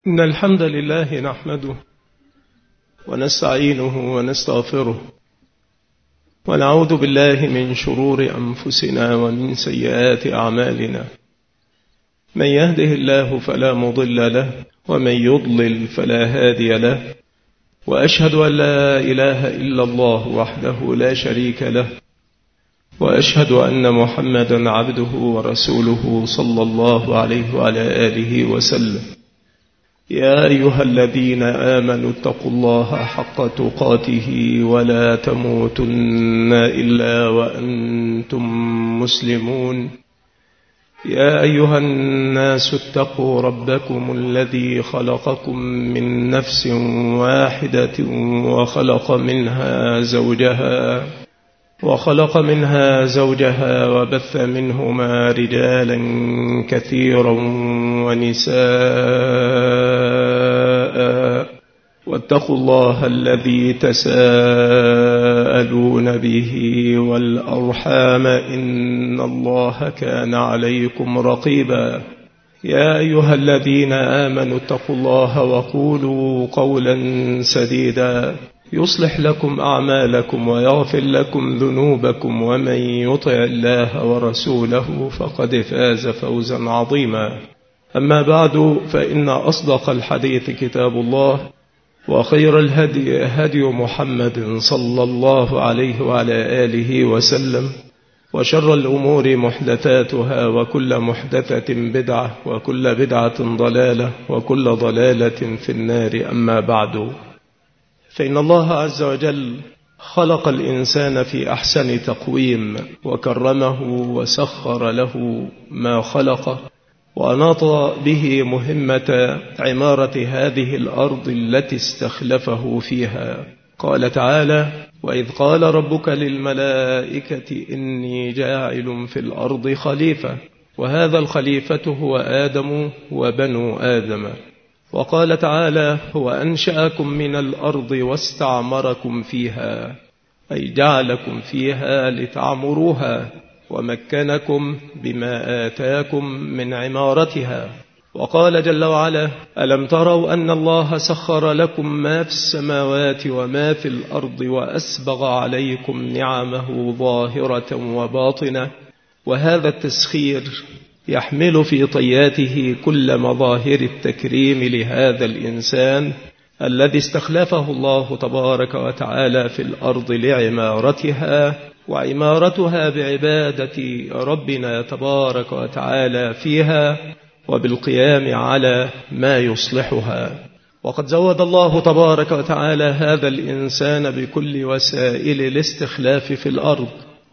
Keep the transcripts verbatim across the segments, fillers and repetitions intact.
إن الحمد لله نحمده ونستعينه ونستغفره ونعوذ بالله من شرور أنفسنا ومن سيئات أعمالنا. من يهده الله فلا مضل له ومن يضلل فلا هادي له، وأشهد أن لا إله إلا الله وحده لا شريك له، وأشهد أن محمدا عبده ورسوله صلى الله عليه وعلى آله وسلم. يا أيها الذين آمنوا اتقوا الله حق تقاته ولا تموتن إلا وأنتم مسلمون. يا أيها الناس اتقوا ربكم الذي خلقكم من نفس واحدة وخلق منها زوجها وخلق منها زوجها وبث منهما رجالا كثيرا ونساء، واتقوا الله الذي تساءلون به والأرحام إن الله كان عليكم رقيبا. يا أيها الذين آمنوا اتقوا الله وقولوا قولا سديدا يصلح لكم أعمالكم ويغفر لكم ذنوبكم، ومن يطع الله ورسوله فقد فاز فوزا عظيما. أما بعد، فإن أصدق الحديث كتاب الله، وخير الهدي هدي محمد صلى الله عليه وعلى آله وسلم، وشر الأمور محدثاتها، وكل محدثة بدعة، وكل بدعة ضلالة، وكل ضلالة في النار. أما بعد، فإن الله عز وجل خلق الإنسان في أحسن تقويم، وكرمه وسخر له ما خلق، وأناط به مهمة عمارة هذه الأرض التي استخلفه فيها. قال تعالى: وإذ قال ربك للملائكة إني جاعل في الأرض خليفة، وهذا الخليفة هو آدم وبنو آدم. وقال تعالى: هو أنشأكم من الأرض واستعمركم فيها، أي جعلكم فيها لتعمروها، ومكنكم بما آتاكم من عمارتها. وقال جل وعلا: ألم تروا أن الله سخر لكم ما في السماوات وما في الأرض وأسبغ عليكم نعمه ظاهرة وباطنة. وهذا التسخير يحمل في طياته كل مظاهر التكريم لهذا الإنسان الذي استخلفه الله تبارك وتعالى في الأرض لعمارتها، وعمارتها بعبادة ربنا تبارك وتعالى فيها، وبالقيام على ما يصلحها. وقد زود الله تبارك وتعالى هذا الإنسان بكل وسائل الاستخلاف في الأرض،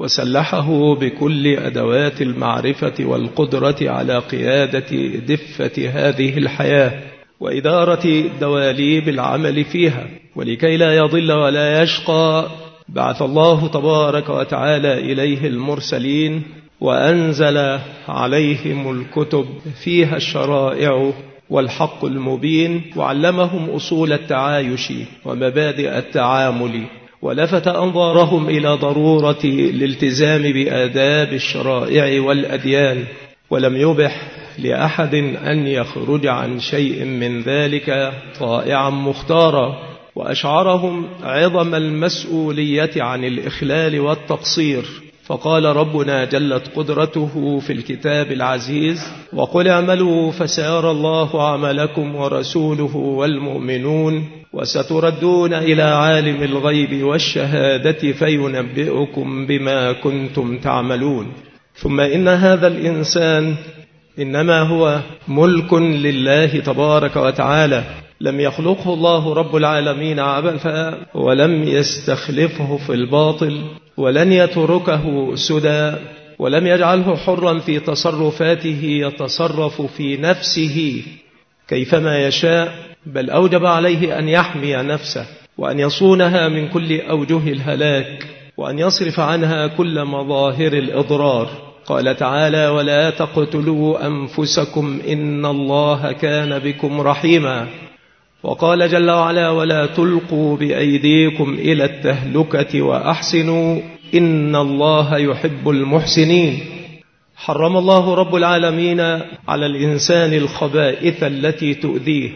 وسلحه بكل أدوات المعرفة والقدرة على قيادة دفة هذه الحياة وإدارة دواليب العمل فيها. ولكي لا يضل ولا يشقى، بعث الله تبارك وتعالى إليه المرسلين، وأنزل عليهم الكتب فيها الشرائع والحق المبين، وعلمهم أصول التعايش ومبادئ التعامل، ولفت أنظارهم إلى ضرورة الالتزام بآداب الشرائع والأديان، ولم يبح لأحد أن يخرج عن شيء من ذلك طائعا مختارا. وأشعرهم عظم المسؤولية عن الإخلال والتقصير. فقال ربنا جلت قدرته في الكتاب العزيز: وقل اعملوا فسيرى الله عملكم ورسوله والمؤمنون، وستردون إلى عالم الغيب والشهادة فينبئكم بما كنتم تعملون. ثم إن هذا الإنسان إنما هو ملك لله تبارك وتعالى، لم يخلقه الله رب العالمين عبثا، ولم يستخلفه في الباطل، ولن يتركه سدى، ولم يجعله حرا في تصرفاته يتصرف في نفسه كيفما يشاء، بل أوجب عليه أن يحمي نفسه، وأن يصونها من كل أوجه الهلاك، وأن يصرف عنها كل مظاهر الإضرار. قال تعالى: ولا تقتلوا أنفسكم إن الله كان بكم رحيما. وقال جل وعلا: ولا تلقوا بأيديكم إلى التهلكة وأحسنوا إن الله يحب المحسنين. حرم الله رب العالمين على الإنسان الخبائث التي تؤذيه،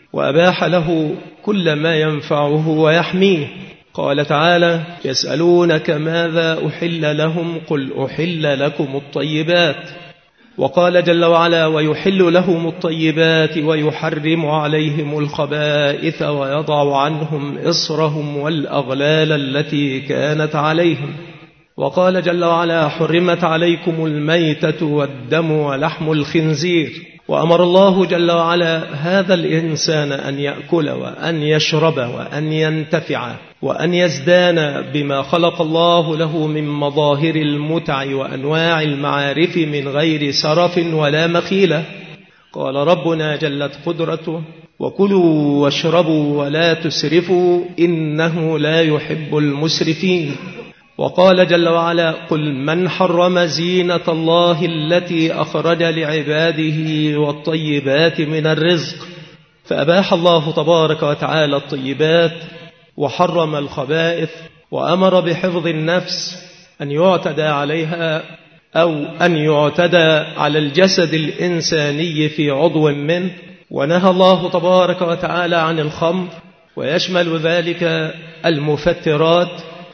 وأباح له كل ما ينفعه ويحميه. قال تعالى: يسألونك ماذا أحل لهم قل أحل لكم الطيبات. وقال جل وعلا: ويحل لهم الطيبات ويحرم عليهم الخبائث ويضع عنهم إصرهم والأغلال التي كانت عليهم. وقال جل وعلا: حرمت عليكم الميتة والدم ولحم الخنزير. وأمر الله جل وعلا هذا الإنسان أن يأكل وأن يشرب وأن ينتفع وأن يزدان بما خلق الله له من مظاهر المتع وأنواع المعارف من غير سرف ولا مخيلة. قال ربنا جلت قدرته: وكلوا واشربوا ولا تسرفوا إنه لا يحب المسرفين. وقال جل وعلا: قل من حرم زينة الله التي أخرج لعباده والطيبات من الرزق. فأباح الله تبارك وتعالى الطيبات وحرم الخبائث، وأمر بحفظ النفس أن يعتدى عليها أو أن يعتدى على الجسد الإنساني في عضو منه. ونهى الله تبارك وتعالى عن الخمر، ويشمل ذلك المفترات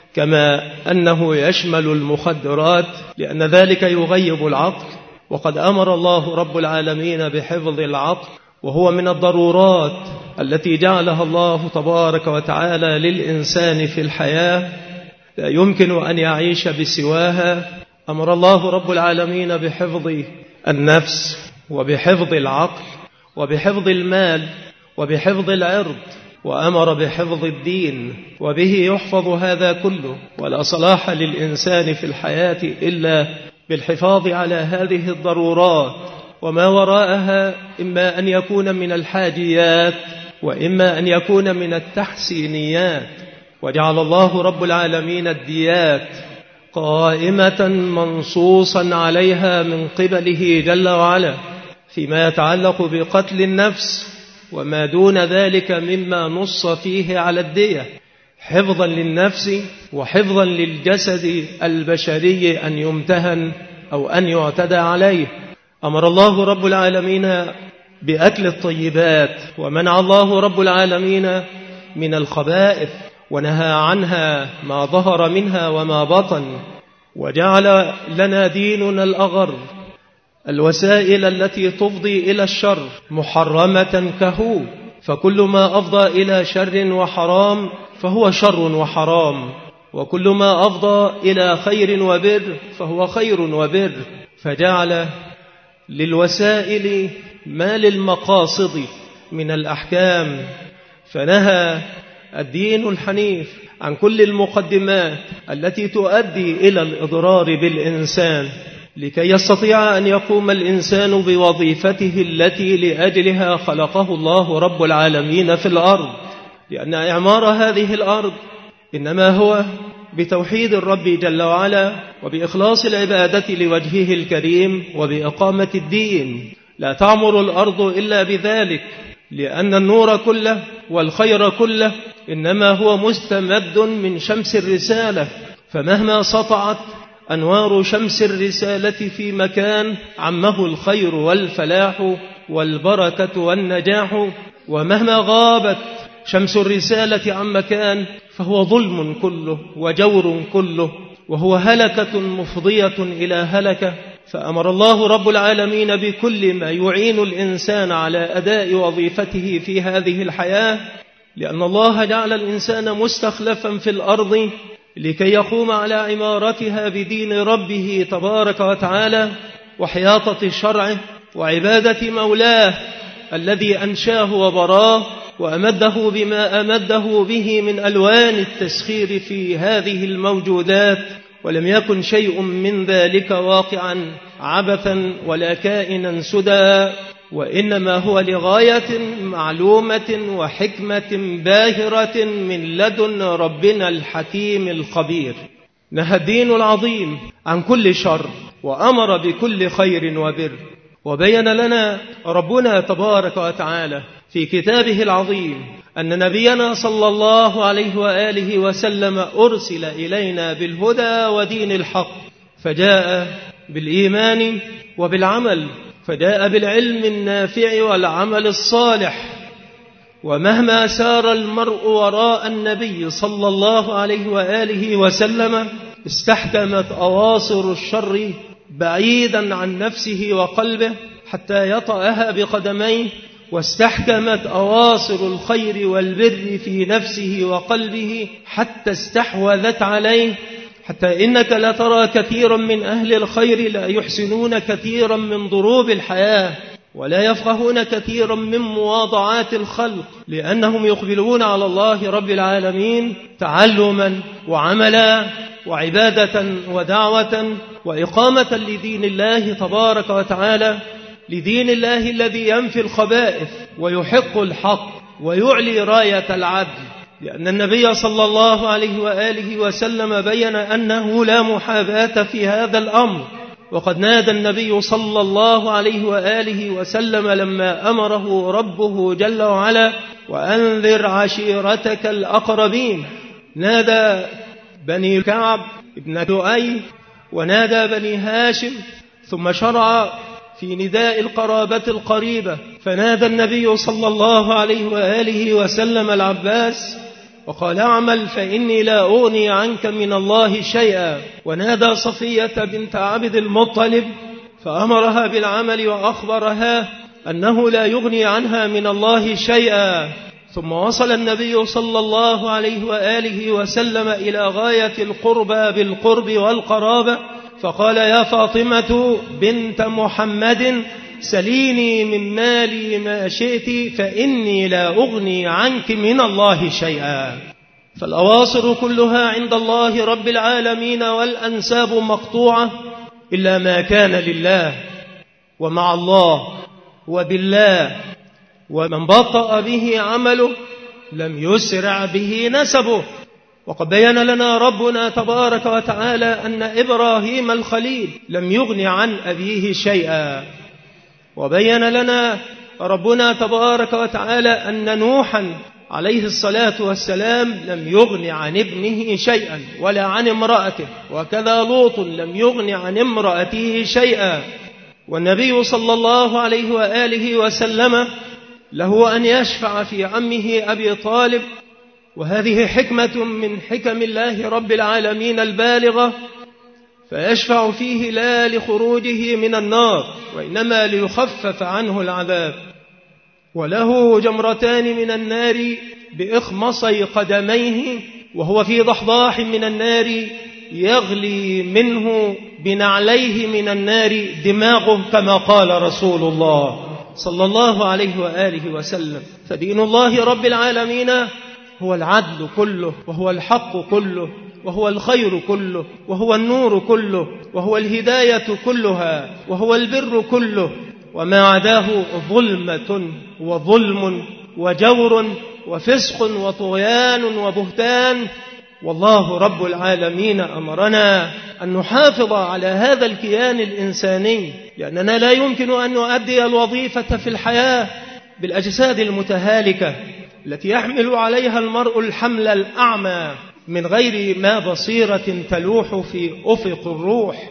كما أنه يشمل المخدرات، لأن ذلك يغيب العقل. وقد أمر الله رب العالمين بحفظ العقل، وهو من الضرورات التي جعلها الله تبارك وتعالى للإنسان في الحياة، لا يمكن أن يعيش بسواها. أمر الله رب العالمين بحفظ النفس وبحفظ العقل وبحفظ المال وبحفظ العرض، وأمر بحفظ الدين، وبه يحفظ هذا كله. ولا صلاح للإنسان في الحياة إلا بالحفاظ على هذه الضرورات، وما وراءها إما أن يكون من الحاجيات وإما أن يكون من التحسينيات. وجعل الله رب العالمين الديات قائمة منصوصا عليها من قبله جل وعلا فيما يتعلق بقتل النفس وما دون ذلك مما نص فيه على الدية، حفظا للنفس وحفظا للجسد البشري أن يمتهن أو أن يعتدى عليه. أمر الله رب العالمين بأكل الطيبات، ومنع الله رب العالمين من الخبائث، ونهى عنها ما ظهر منها وما بطن. وجعل لنا ديننا الأغر الوسائل التي تفضي إلى الشر محرمة كهو، فكل ما أفضى إلى شر وحرام فهو شر وحرام، وكل ما أفضى إلى خير وبر فهو خير وبر. فجعل للوسائل ما للمقاصد من الأحكام، فنهى الدين الحنيف عن كل المقدمات التي تؤدي إلى الإضرار بالإنسان، لكي يستطيع أن يقوم الإنسان بوظيفته التي لأجلها خلقه الله رب العالمين في الأرض. لأن إعمار هذه الأرض إنما هو بتوحيد الرب جل وعلا وبإخلاص العبادة لوجهه الكريم وبإقامة الدين. لا تعمر الأرض إلا بذلك، لأن النور كله والخير كله إنما هو مستمد من شمس الرسالة. فمهما سطعت أنوار شمس الرسالة في مكان عمه الخير والفلاح والبركة والنجاح، ومهما غابت شمس الرسالة عن مكان فهو ظلم كله وجور كله، وهو هلكة مفضية إلى هلكة. فأمر الله رب العالمين بكل ما يعين الإنسان على أداء وظيفته في هذه الحياة، لأن الله جعل الإنسان مستخلفا في الأرض لكي يقوم على عمارتها بدين ربه تبارك وتعالى وحياطة شرعه وعبادة مولاه الذي أنشاه وبراه وأمده بما أمده به من ألوان التسخير في هذه الموجودات، ولم يكن شيء من ذلك واقعا عبثا ولا كائنا سدى، وإنما هو لغاية معلومة وحكمة باهرة من لدن ربنا الحكيم الخبير. نهى الدين العظيم عن كل شر وأمر بكل خير وبر. وبين لنا ربنا تبارك وتعالى في كتابه العظيم أن نبينا صلى الله عليه وآله وسلم أرسل إلينا بالهدى ودين الحق، فجاء بالإيمان وبالعمل، فجاء بالعلم النافع والعمل الصالح، ومهما سار المرء وراء النبي صلى الله عليه وآله وسلم استحكمت أواصر الشر بعيدا عن نفسه وقلبه حتى يطأها بقدميه، واستحكمت أواصر الخير والبر في نفسه وقلبه حتى استحوذت عليه، حتى إنك لترى كثيرا من أهل الخير لا يحسنون كثيرا من ضروب الحياة ولا يفقهون كثيرا من مواضعات الخلق، لأنهم يقبلون على الله رب العالمين تعلما وعملا وعبادة ودعوة وإقامة لدين الله تبارك وتعالى، لدين الله الذي ينفي الخبائث ويحق الحق ويعلي راية العدل، لأن النبي صلى الله عليه وآله وسلم بين أنه لا محاباة في هذا الأمر. وقد نادى النبي صلى الله عليه وآله وسلم لما أمره ربه جل وعلا: وأنذر عشيرتك الأقربين. نادى بني كعب ابن لؤي ونادى بني هاشم، ثم شرع في نداء القرابة القريبة، فنادى النبي صلى الله عليه وآله وسلم العباس وقال: اعمل فإني لا أغني عنك من الله شيئا. ونادى صفية بنت عبد المطلب فأمرها بالعمل وأخبرها أنه لا يغني عنها من الله شيئا. ثم وصل النبي صلى الله عليه وآله وسلم إلى غاية القربى بالقرب والقرابة، فقال: يا فاطمة بنت محمد سليني من مالي ما شئت فإني لا أغني عنك من الله شيئا. فالأواصر كلها عند الله رب العالمين والأنساب مقطوعة إلا ما كان لله ومع الله وبالله، ومن بطأ به عمله لم يسرع به نسبه. وقد بين لنا ربنا تبارك وتعالى أن إبراهيم الخليل لم يغن عن أبيه شيئا، وبين لنا ربنا تبارك وتعالى أن نوحا عليه الصلاة والسلام لم يغن عن ابنه شيئا ولا عن امرأته، وكذا لوط لم يغن عن امرأته شيئا. والنبي صلى الله عليه وآله وسلم له أن يشفع في عمه أبي طالب، وهذه حكمة من حكم الله رب العالمين البالغة، فيشفع فيه لا لخروجه من النار وإنما ليخفف عنه العذاب. وله جمرتان من النار بإخمصي قدميه، وهو في ضحضاح من النار يغلي منه بنعليه من النار دماغه، كما قال رسول الله صلى الله عليه وآله وسلم. فدين الله رب العالمين هو العدل كله، وهو الحق كله، وهو الخير كله، وهو النور كله، وهو الهداية كلها، وهو البر كله، وما عداه ظلمة وظلم وجور وفسق وطغيان وبهتان. والله رب العالمين أمرنا أن نحافظ على هذا الكيان الإنساني، لأننا لا يمكن أن نؤدي الوظيفة في الحياة بالأجساد المتهالكة التي يحمل عليها المرء الحمل الأعمى من غير ما بصيرة تلوح في أفق الروح.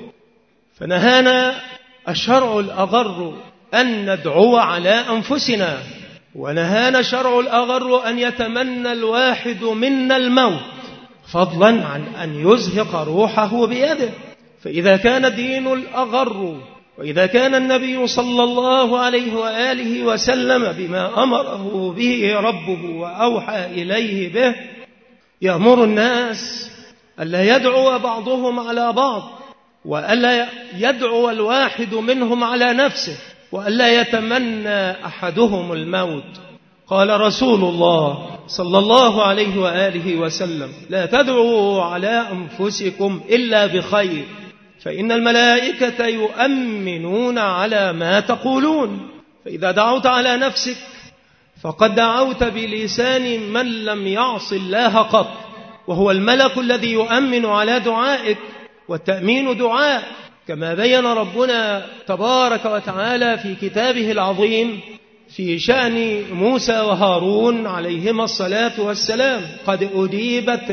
فنهانا الشرع الأغر أن ندعو على أنفسنا، ونهانا الشرع الأغر أن يتمنى الواحد منا الموت، فضلا عن أن يزهق روحه بيده. فإذا كان الدين الأغر، وإذا كان النبي صلى الله عليه وآله وسلم بما أمره به ربه وأوحى إليه به يأمر الناس ألا يدعو بعضهم على بعض، وألا يدعو الواحد منهم على نفسه، وألا يتمنى أحدهم الموت. قال رسول الله صلى الله عليه وآله وسلم: لا تدعوا على أنفسكم إلا بخير، فإن الملائكة يؤمنون على ما تقولون. فإذا دعوت على نفسك فقد دعوت بلسان من لم يعص الله قط، وهو الملك الذي يؤمن على دعائك، والتأمين دعاء، كما بين ربنا تبارك وتعالى في كتابه العظيم في شأن موسى وهارون عليهما الصلاة والسلام: قد أجيبت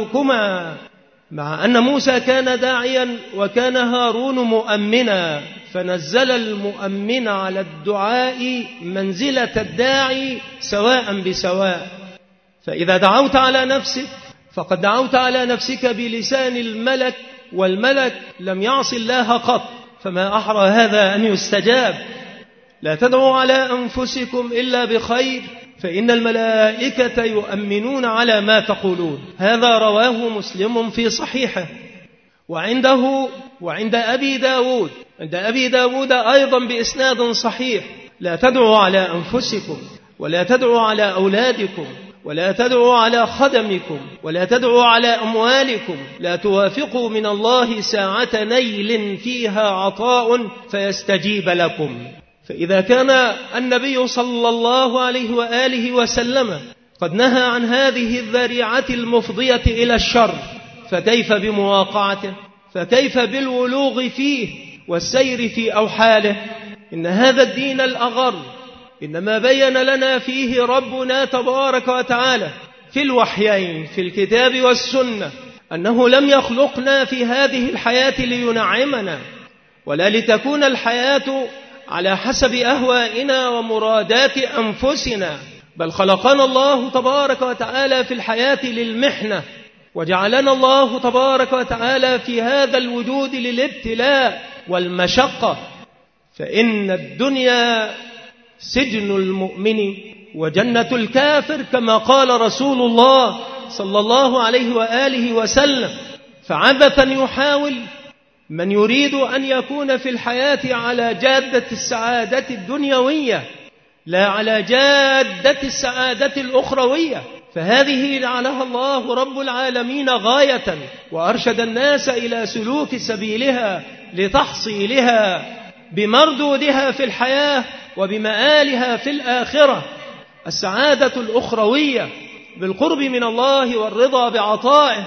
دعوتكما. مع أن موسى كان داعيا وكان هارون مؤمنا، فنزل المؤمن على الدعاء منزلة الداعي سواء بسواء. فإذا دعوت على نفسك فقد دعوت على نفسك بلسان الملك، والملك لم يعص الله قط، فما أحرى هذا أن يستجاب. لا تدعوا على أنفسكم إلا بخير فإن الملائكة يؤمنون على ما تقولون. هذا رواه مسلم في صحيحه. وعنده وعند أبي داود عند أبي داود أيضا بإسناد صحيح: لا تدعوا على أنفسكم ولا تدعوا على أولادكم ولا تدعوا على خدمكم ولا تدعوا على أموالكم، لا توافقوا من الله ساعة نيل فيها عطاء فيستجيب لكم. فإذا كان النبي صلى الله عليه وآله وسلم قد نهى عن هذه الذريعة المفضية إلى الشر، فكيف بمواقعته؟ فكيف بالولوغ فيه والسير في أوحاله؟ إن هذا الدين الأغر إنما بين لنا فيه ربنا تبارك وتعالى في الوحيين في الكتاب والسنة أنه لم يخلقنا في هذه الحياة لينعمنا، ولا لتكون الحياة على حسب أهوائنا ومرادات أنفسنا، بل خلقنا الله تبارك وتعالى في الحياة للمحنة، وجعلنا الله تبارك وتعالى في هذا الوجود للابتلاء والمشقة. فإن الدنيا سجن المؤمن وجنة الكافر كما قال رسول الله صلى الله عليه وآله وسلم. فعبثا يحاول من يريد أن يكون في الحياة على جادة السعادة الدنيوية لا على جادة السعادة الأخروية، فهذه جعلها الله رب العالمين غاية، وأرشد الناس إلى سلوك سبيلها لتحصيلها بمردودها في الحياة وبمآلها في الآخرة. السعادة الأخروية بالقرب من الله والرضا بعطائه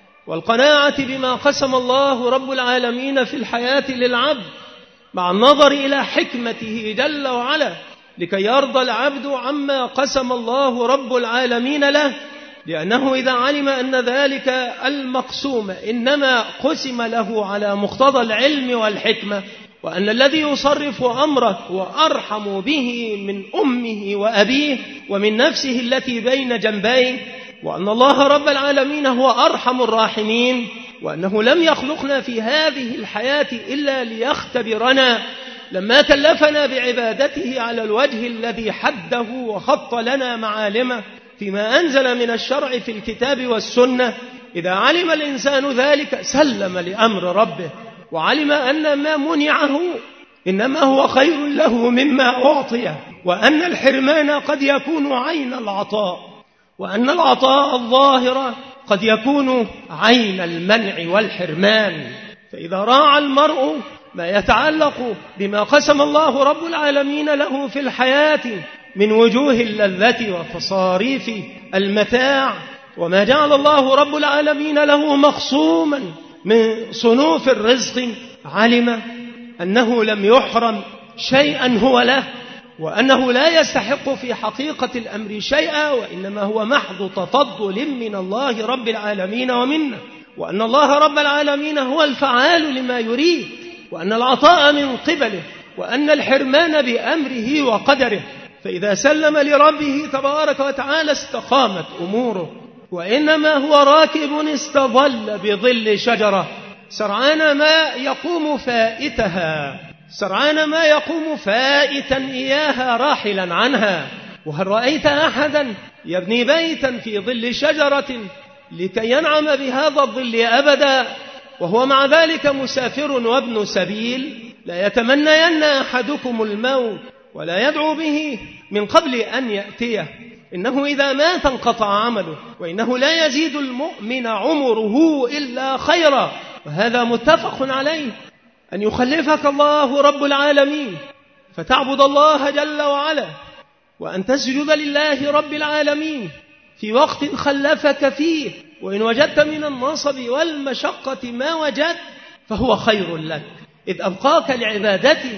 والقناعة بما قسم الله رب العالمين في الحياة للعبد، مع النظر إلى حكمته جل وعلا لكي يرضى العبد عما قسم الله رب العالمين له، لأنه إذا علم أن ذلك المقسوم إنما قسم له على مقتضى العلم والحكمة، وأن الذي يصرف أمره وأرحم به من أمه وأبيه ومن نفسه التي بين جنبيه، وأن الله رب العالمين هو أرحم الراحمين، وأنه لم يخلقنا في هذه الحياة إلا ليختبرنا لما كلفنا بعبادته على الوجه الذي حده وخط لنا معالمه فيما أنزل من الشرع في الكتاب والسنة. إذا علم الإنسان ذلك سلم لأمر ربه، وعلم أن ما منعه إنما هو خير له مما أعطيه، وأن الحرمان قد يكون عين العطاء، وأن العطاء الظاهر قد يكون عين المنع والحرمان. فإذا راعى المرء ما يتعلق بما قسم الله رب العالمين له في الحياة من وجوه اللذة وتصاريف المتاع، وما جعل الله رب العالمين له مخصوما من صنوف الرزق، علم أنه لم يحرم شيئا هو له، وأنه لا يستحق في حقيقة الأمر شيئا، وإنما هو محض تفضل من الله رب العالمين ومنه، وأن الله رب العالمين هو الفعال لما يريد، وأن العطاء من قبله، وأن الحرمان بأمره وقدره. فإذا سلم لربه تبارك وتعالى استقامت أموره، وإنما هو راكب استظل بظل شجرة سرعان ما يقوم فائتها سرعان ما يقوم فائتا إياها راحلا عنها. وهل رأيت أحدا يبني بيتا في ظل شجرة لكي ينعم بهذا الظل أبدا وهو مع ذلك مسافر وابن سبيل؟ لا يتمنين أحدكم الموت ولا يدعو به من قبل أن يأتيه، إنه إذا مات انقطع عمله، وإنه لا يزيد المؤمن عمره إلا خيرا. وهذا متفق عليه، أن يخلفك الله رب العالمين فتعبد الله جل وعلا، وأن تسجد لله رب العالمين في وقت خلفك فيه، وإن وجدت من النصب والمشقة ما وجدت فهو خير لك، إذ أبقاك لعبادته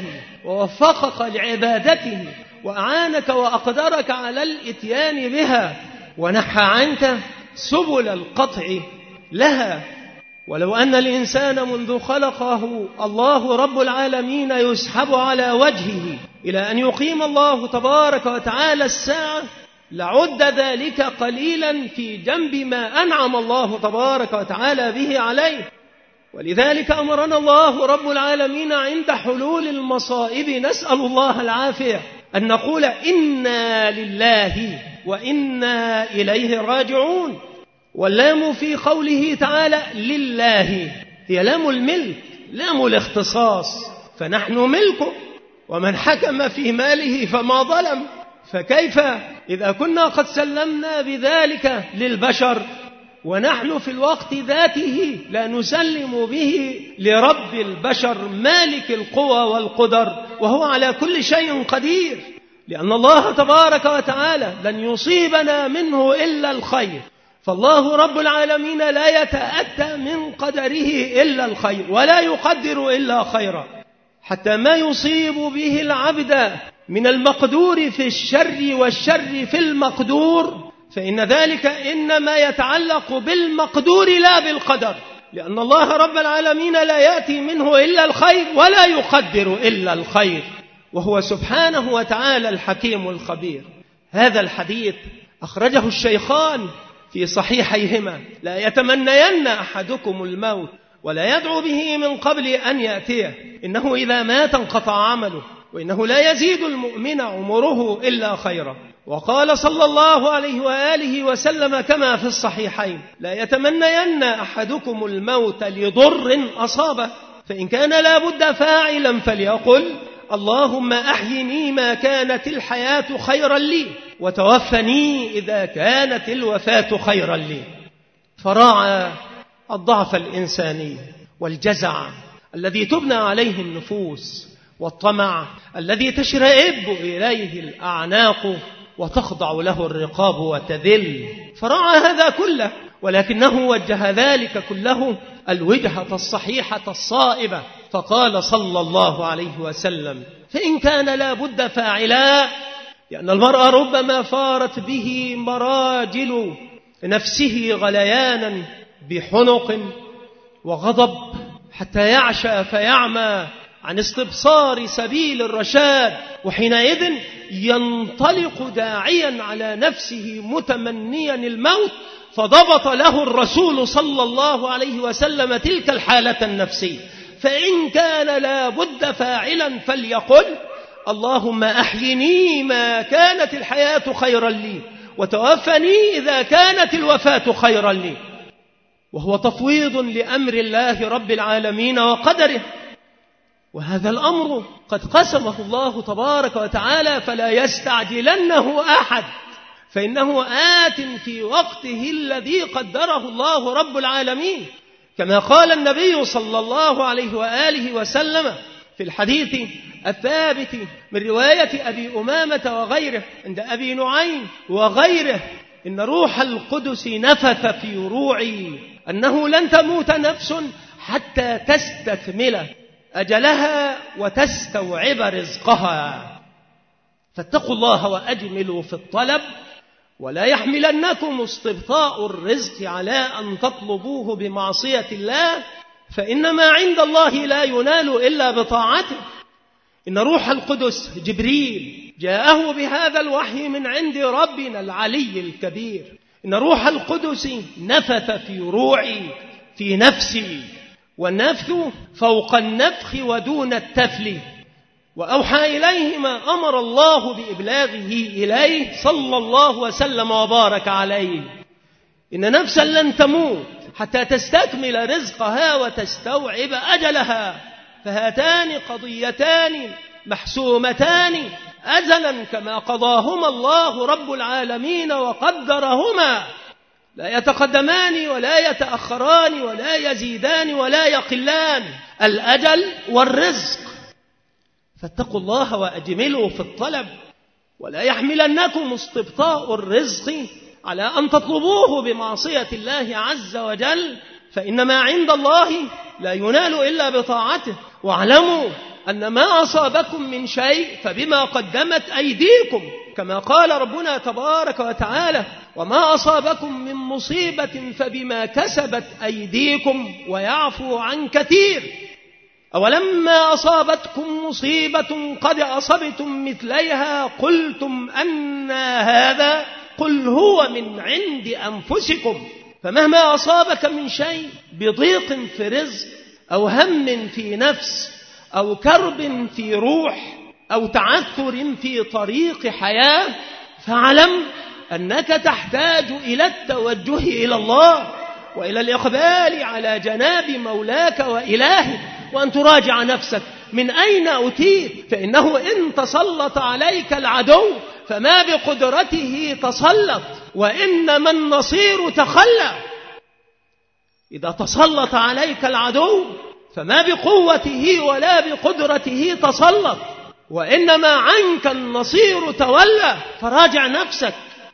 ووفقك لعبادته وأعانك وأقدرك على الإتيان بها، ونحى عنك سبل القطع لها. ولو أن الإنسان منذ خلقه الله رب العالمين يسحب على وجهه إلى أن يقيم الله تبارك وتعالى الساعة لعد ذلك قليلا في جنب ما أنعم الله تبارك وتعالى به عليه. ولذلك أمرنا الله رب العالمين عند حلول المصائب نسأل الله العافية أن نقول إنا لله وإنا إليه راجعون. واللام في قوله تعالى لله هي لام الملك، لام الاختصاص، فنحن ملكه، ومن حكم في ماله فما ظلم. فكيف إذا كنا قد سلمنا بذلك للبشر ونحن في الوقت ذاته لا نسلم به لرب البشر مالك القوى والقدر وهو على كل شيء قدير، لأن الله تبارك وتعالى لن يصيبنا منه إلا الخير. فالله رب العالمين لا يتأتى من قدره إلا الخير ولا يقدر إلا خيرا، حتى ما يصيب به العبد من المقدور في الشر والشر في المقدور فإن ذلك إنما يتعلق بالمقدور لا بالقدر، لأن الله رب العالمين لا يأتي منه إلا الخير ولا يقدر إلا الخير، وهو سبحانه وتعالى الحكيم الخبير. هذا الحديث أخرجه الشيخان في صحيحيهما: لا يتمنين أحدكم الموت ولا يدعو به من قبل أن يأتيه، إنه إذا مات انقطع عمله، وإنه لا يزيد المؤمن عمره إلا خيرا. وقال صلى الله عليه وآله وسلم كما في الصحيحين: لا يتمنين أحدكم الموت لضر أصابه، فإن كان لا بد فاعلا فليقل: اللهم أحيني ما كانت الحياة خيرا لي وتوفني إذا كانت الوفاة خيرا لي. فراعى الضعف الإنساني والجزع الذي تبنى عليه النفوس والطمع الذي تشرئب إليه الأعناق وتخضع له الرقاب وتذل، فراعى هذا كله، ولكنه وجه ذلك كله الوجهة الصحيحة الصائبة، فقال صلى الله عليه وسلم: فإن كان لا بد فاعلا، لأن المرء ربما فارت به مراجل نفسه غليانا بحنق وغضب حتى يعشى فيعمى عن استبصار سبيل الرشاد، وحينئذ ينطلق داعيا على نفسه متمنيا الموت، فضبط له الرسول صلى الله عليه وسلم تلك الحالة النفسية: فإن كان لا بد فاعلا فليقل: اللهم أحيني ما كانت الحياة خيرا لي وتوفني إذا كانت الوفاة خيرا لي. وهو تفويض لأمر الله رب العالمين وقدره، وهذا الأمر قد قسمه الله تبارك وتعالى فلا يستعجلنه أحد، فإنه آت في وقته الذي قدره الله رب العالمين، كما قال النبي صلى الله عليه وآله وسلم في الحديث الثابت من رواية أبي أمامة وغيره عند أبي نعيم وغيره: إن روح القدس نفث في روعي أنه لن تموت نفس حتى تستكمل أجلها وتستوعب رزقها، فاتقوا الله وأجملوا في الطلب، ولا يحملنكم استبطاء الرزق على أن تطلبوه بمعصية الله، فإنما عند الله لا ينال إلا بطاعته. إن روح القدس جبريل جاءه بهذا الوحي من عند ربنا العلي الكبير. إن روح القدس نفث في روعي في نفسي، والنفث فوق النفخ ودون التفل، وأوحى إليه ما أمر الله بإبلاغه إليه صلى الله وسلم وبارك عليه. إن نفسا لن تموت حتى تستكمل رزقها وتستوعب أجلها، فهاتان قضيتان محسومتان أزلا كما قضاهما الله رب العالمين وقدرهما، لا يتقدمان ولا يتأخران ولا يزيدان ولا يقلان، الأجل والرزق. فاتقوا الله وأجملوا في الطلب، ولا يحملنكم استبطاء الرزق على أن تطلبوه بمعصية الله عز وجل، فإنما عند الله لا ينال إلا بطاعته. واعلموا أن ما أصابكم من شيء فبما قدمت أيديكم، كما قال ربنا تبارك وتعالى: وما أصابكم من مصيبة فبما كسبت أيديكم ويعفو عن كثير. أولما أصابتكم مصيبة قد أصبتم مثليها قلتم أنى هذا قل هو من عند أنفسكم. فمهما أصابك من شيء، بضيق في رزق أو هم في نفس أو كرب في روح أو تعثر في طريق حياة، فاعلم أنك تحتاج إلى التوجه إلى الله وإلى الإقبال على جناب مولاك وإلهك، وأن تراجع نفسك من أين أتيت، فإنه إن تسلط عليك العدو فما بقدرته تسلط، وإنما النصير تخلى. إذا تسلط عليك العدو فما بقوته ولا بقدرته تسلط، وإنما عنك النصير تولى. فراجع نفسك.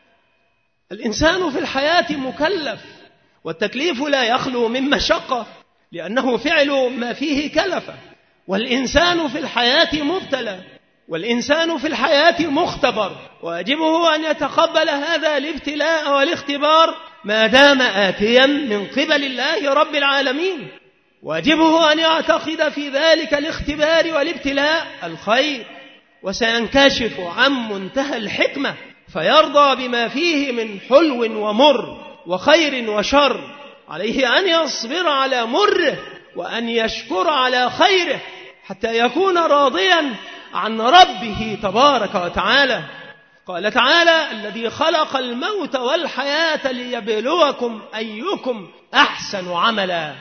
الإنسان في الحياة مكلف، والتكليف لا يخلو من مشقة، لأنه فعل ما فيه كلفة. والإنسان في الحياة مبتلى، والإنسان في الحياة مختبر، واجبه أن يتقبل هذا الابتلاء والاختبار ما دام آتيا من قبل الله رب العالمين. واجبه أن يعتقد في ذلك الاختبار والابتلاء الخير، وسينكشف عن منتهى الحكمة، فيرضى بما فيه من حلو ومر وخير وشر. عليه أن يصبر على مره وأن يشكر على خيره حتى يكون راضيا عن ربه تبارك وتعالى. قال تعالى: الذي خلق الموت والحياة ليبلوكم أيكم أحسن عملا.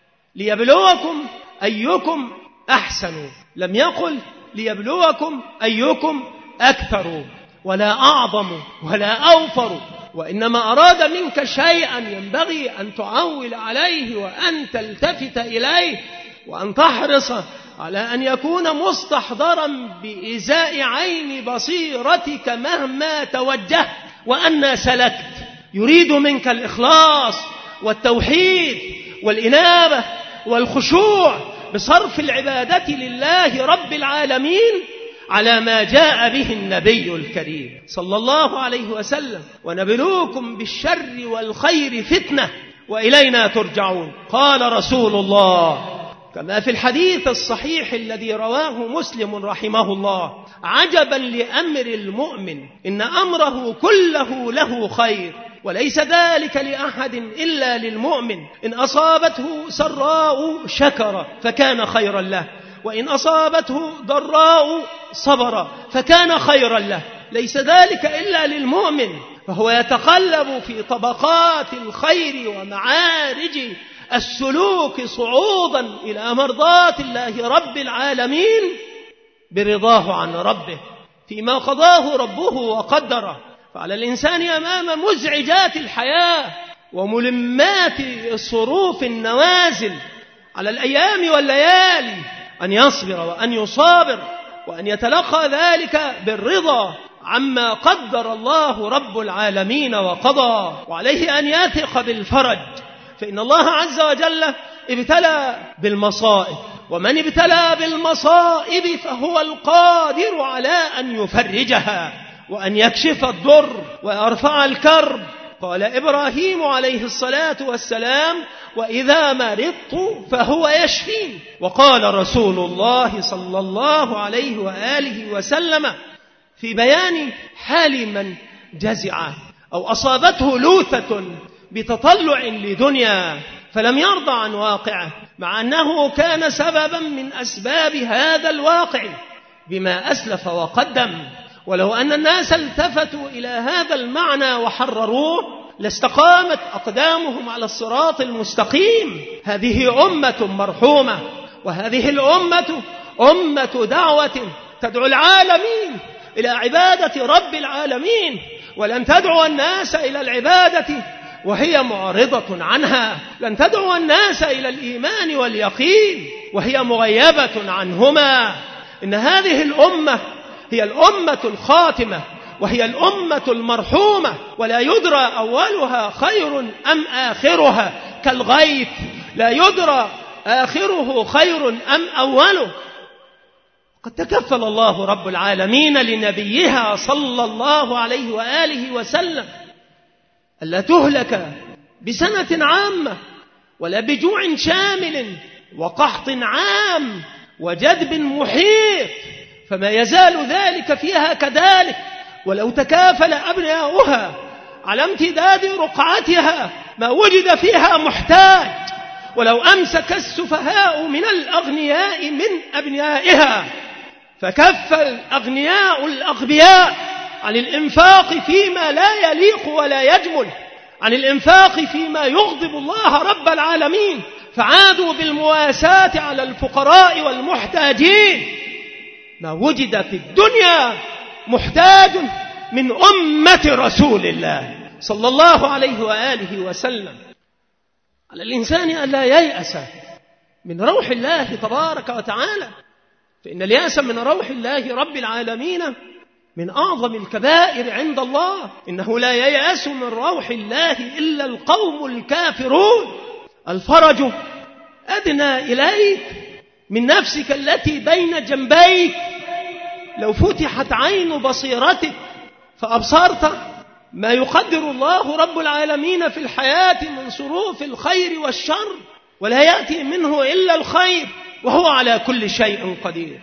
ليبلوكم أيكم أحسن، لم يقل ليبلوكم أيكم أكثر ولا أعظم ولا أوفر، وإنما أراد منك شيئا ينبغي أن تعول عليه وأن تلتفت إليه، وأن تحرص على أن يكون مستحضرا بإزاء عين بصيرتك مهما توجهت وأن سلكت. يريد منك الإخلاص والتوحيد والإنابة والخشوع بصرف العبادة لله رب العالمين على ما جاء به النبي الكريم صلى الله عليه وسلم: ونبلوكم بالشر والخير فتنة وإلينا ترجعون. قال رسول الله كما في الحديث الصحيح الذي رواه مسلم رحمه الله: عجبا لأمر المؤمن إن أمره كله له خير، وليس ذلك لأحد إلا للمؤمن. إن أصابته سراء شكر فكان خيرا له، وإن أصابته ضراء صبر فكان خيرا له. ليس ذلك إلا للمؤمن، فهو يتقلب في طبقات الخير ومعارج السلوك صعودا إلى مرضاة الله رب العالمين برضاه عن ربه فيما قضاه ربه وقدره. فعلى الإنسان أمام مزعجات الحياة وملمات الصروف النوازل على الأيام والليالي أن يصبر وأن يصابر، وأن يتلقى ذلك بالرضا عما قدر الله رب العالمين وقضى. وعليه أن يثق بالفرج، فإن الله عز وجل ابتلى بالمصائب، ومن ابتلى بالمصائب فهو القادر على أن يفرجها وأن يكشف الضر ويرفع الكرب. قال إبراهيم عليه الصلاة والسلام: وإذا مرضت فهو يشفين. وقال رسول الله صلى الله عليه وآله وسلم في بيان حال من جزع أو أصابته لوثة بتطلع لدنيا فلم يرضى عن واقعه، مع أنه كان سببا من أسباب هذا الواقع بما أسلف وقدم. ولو أن الناس التفتوا إلى هذا المعنى وحرروه لاستقامت أقدامهم على الصراط المستقيم. هذه أمة مرحومة، وهذه الأمة أمة دعوة تدعو العالمين إلى عبادة رب العالمين، ولن تدعو الناس إلى العبادة وهي معرضة عنها، لن تدعو الناس إلى الإيمان واليقين وهي مغيبة عنهما. إن هذه الأمة هي الأمة الخاتمة، وهي الأمة المرحومة، ولا يدرى أولها خير أم آخرها كالغيث، لا يدرى آخره خير أم أوله. قد تكفل الله رب العالمين لنبيها صلى الله عليه وآله وسلم ألا تهلك بسنة عامة ولا بجوع شامل وقحط عام وجدب محيط، فما يزال ذلك فيها كذلك. ولو تكافل أبناؤها على امتداد رقعتها ما وجد فيها محتاج، ولو أمسك السفهاء من الأغنياء من أبنائها فكف الأغنياء الأغبياء عن الإنفاق فيما لا يليق ولا يجمل، عن الإنفاق فيما يغضب الله رب العالمين، فعادوا بالمواساة على الفقراء والمحتاجين. ما وجد في الدنيا محتاج من أمة رسول الله صلى الله عليه وآله وسلم. على الإنسان ألا ييأس من روح الله تبارك وتعالى، فإن اليأس من روح الله رب العالمين من أعظم الكبائر عند الله. إنه لا ييأس من روح الله إلا القوم الكافرون. الفرج أدنى إليك من نفسك التي بين جنبيك. لو فتحت عين بصيرتك فأبصرت ما يقدر الله رب العالمين في الحياة من صروف الخير والشر، ولا يأتي منه إلا الخير، وهو على كل شيء قدير.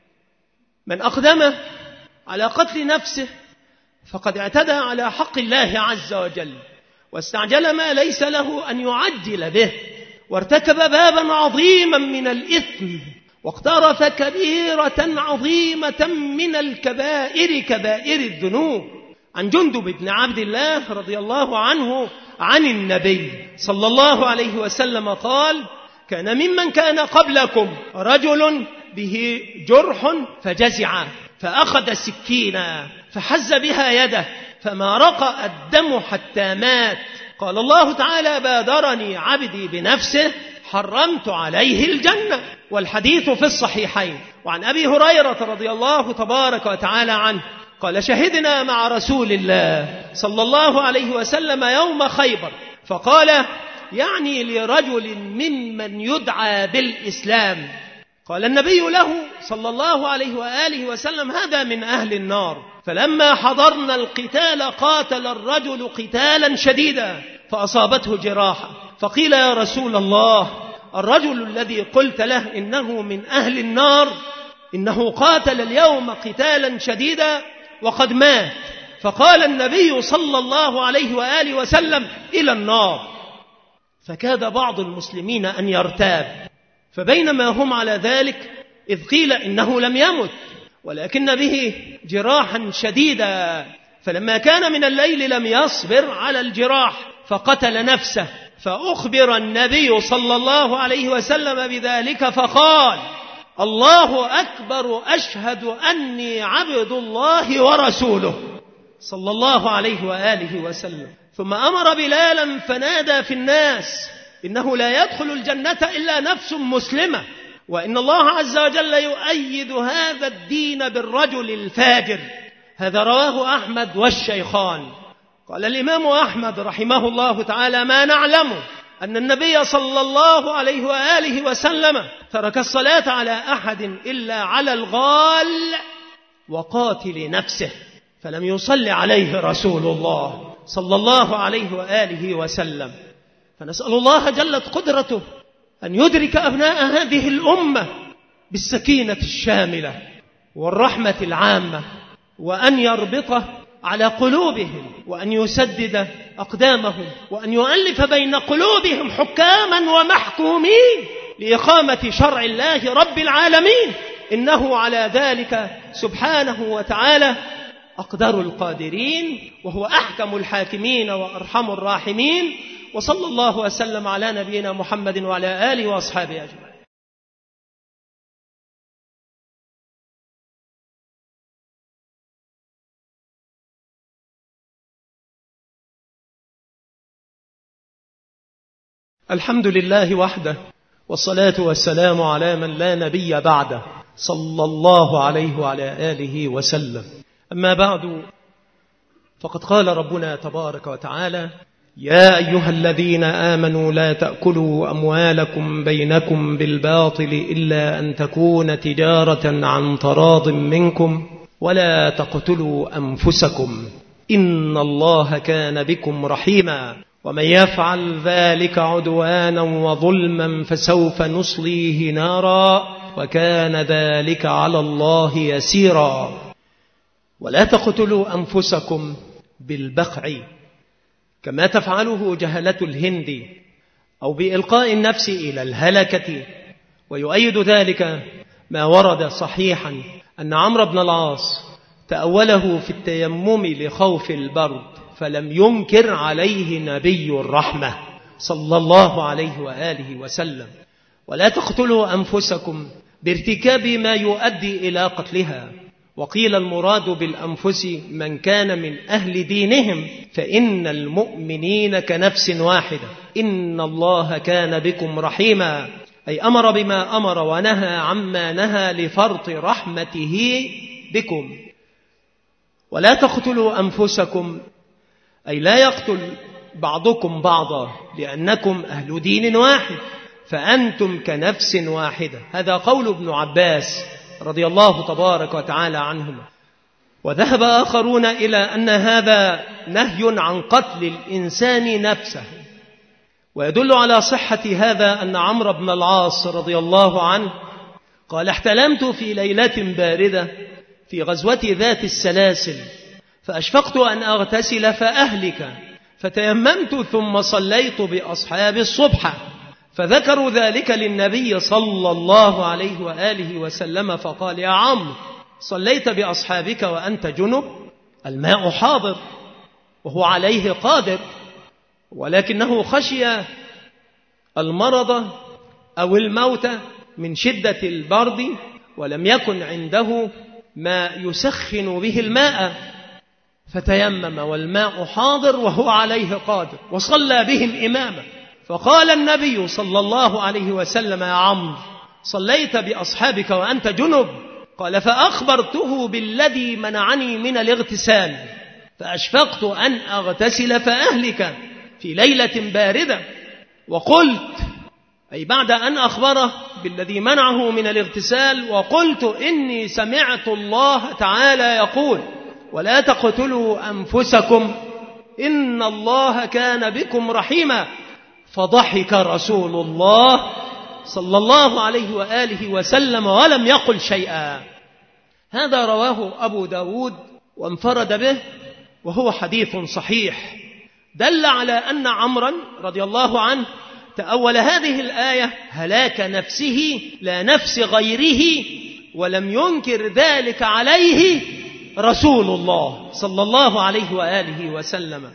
من أقدم على قتل نفسه فقد اعتدى على حق الله عز وجل، واستعجل ما ليس له أن يعجل به، وارتكب بابا عظيما من الإثم، واقترف كبيرة عظيمة من الكبائر كبائر الذنوب. عن جندب بن عبد الله رضي الله عنه عن النبي صلى الله عليه وسلم قال: كان ممن كان قبلكم رجل به جرح فجزع فأخذ سكينا فحز بها يده فما رقى الدم حتى مات. قال الله تعالى: بادرني عبدي بنفسه حرمت عليه الجنة. والحديث في الصحيحين. وعن أبي هريرة رضي الله تبارك وتعالى عنه قال: شهدنا مع رسول الله صلى الله عليه وسلم يوم خيبر، فقال يعني لرجل ممن يدعى بالإسلام، قال النبي له صلى الله عليه وآله وسلم: هذا من أهل النار. فلما حضرنا القتال قاتل الرجل قتالا شديدا فأصابته جراحة، فقيل: يا رسول الله، الرجل الذي قلت له إنه من أهل النار إنه قاتل اليوم قتالا شديدا وقد مات. فقال النبي صلى الله عليه وآله وسلم: إلى النار. فكاد بعض المسلمين أن يرتاب، فبينما هم على ذلك إذ قيل إنه لم يمت ولكن به جراحا شديدا، فلما كان من الليل لم يصبر على الجراح فقتل نفسه. فأخبر النبي صلى الله عليه وسلم بذلك فقال: الله أكبر، أشهد أني عبد الله ورسوله، صلى الله عليه وآله وسلم. ثم أمر بلالا فنادى في الناس: إنه لا يدخل الجنة إلا نفس مسلمة، وإن الله عز وجل يؤيد هذا الدين بالرجل الفاجر. هذا رواه أحمد والشيخان. قال الإمام أحمد رحمه الله تعالى: ما نعلم أن النبي صلى الله عليه وآله وسلم ترك الصلاة على أحد إلا على الغال وقاتل نفسه، فلم يصل عليه رسول الله صلى الله عليه وآله وسلم. فنسأل الله جلت قدرته أن يدرك أبناء هذه الأمة بالسكينة الشاملة والرحمة العامة، وأن يربطه على قلوبهم، وأن يسدد أقدامهم، وأن يؤلف بين قلوبهم حكاما ومحكومين لإقامة شرع الله رب العالمين، إنه على ذلك سبحانه وتعالى أقدر القادرين، وهو أحكم الحاكمين وأرحم الراحمين. وصلى الله وسلم على نبينا محمد وعلى آله وأصحابه أجمعين. الحمد لله وحده، والصلاة والسلام على من لا نبي بعده، صلى الله عليه وعلى آله وسلم. أما بعد، فقد قال ربنا تبارك وتعالى: يا أيها الذين آمنوا لا تأكلوا أموالكم بينكم بالباطل إلا أن تكون تجارة عن تراض منكم ولا تقتلوا أنفسكم إن الله كان بكم رحيما ومن يفعل ذلك عدوانا وظلما فسوف نصليه نارا وكان ذلك على الله يسيرا ولا تقتلوا أنفسكم بالبخع كما تفعله جهلة الهند أو بإلقاء النفس إلى الهلكة. ويؤيد ذلك ما ورد صحيحا أن عمرو بن العاص تأوله في التيمم لخوف البرد فلم ينكر عليه نبي الرحمة صلى الله عليه وآله وسلم. ولا تقتلوا أنفسكم بارتكاب ما يؤدي إلى قتلها. وقيل المراد بالأنفس من كان من أهل دينهم فإن المؤمنين كنفس واحدة إن الله كان بكم رحيما أي أمر بما أمر ونهى عما نهى لفرط رحمته بكم. ولا تقتلوا أنفسكم أي لا يقتل بعضكم بعضا لأنكم أهل دين واحد فأنتم كنفس واحدة. هذا قول ابن عباس رضي الله تبارك وتعالى عنهما. وذهب آخرون إلى أن هذا نهي عن قتل الإنسان نفسه. ويدل على صحة هذا أن عمرو بن العاص رضي الله عنه قال احتلمت في ليلة باردة في غزوة ذات السلاسل فأشفقت أن أغتسل فأهلك فتيممت ثم صليت بأصحاب الصبح فذكروا ذلك للنبي صلى الله عليه وآله وسلم فقال يا عمرو صليت بأصحابك وأنت جنب الماء حاضر وهو عليه قادر ولكنه خشي المرض أو الموت من شدة البرد ولم يكن عنده ما يسخن به الماء فتيمم والماء حاضر وهو عليه قادر وصلى بهم إماما. فقال النبي صلى الله عليه وسلم يا عمرو صليت بأصحابك وأنت جنب قال فأخبرته بالذي منعني من الاغتسال فأشفقت أن أغتسل فأهلك في ليلة باردة وقلت أي بعد أن أخبره بالذي منعه من الاغتسال وقلت إني سمعت الله تعالى يقول ولا تقتلوا أنفسكم إن الله كان بكم رحيما فضحك رسول الله صلى الله عليه وآله وسلم ولم يقل شيئا. هذا رواه أبو داود وانفرد به وهو حديث صحيح دل على أن عمرا رضي الله عنه تأول هذه الآية هلاك نفسه لا نفس غيره ولم ينكر ذلك عليه رسول الله صلى الله عليه وآله وسلم.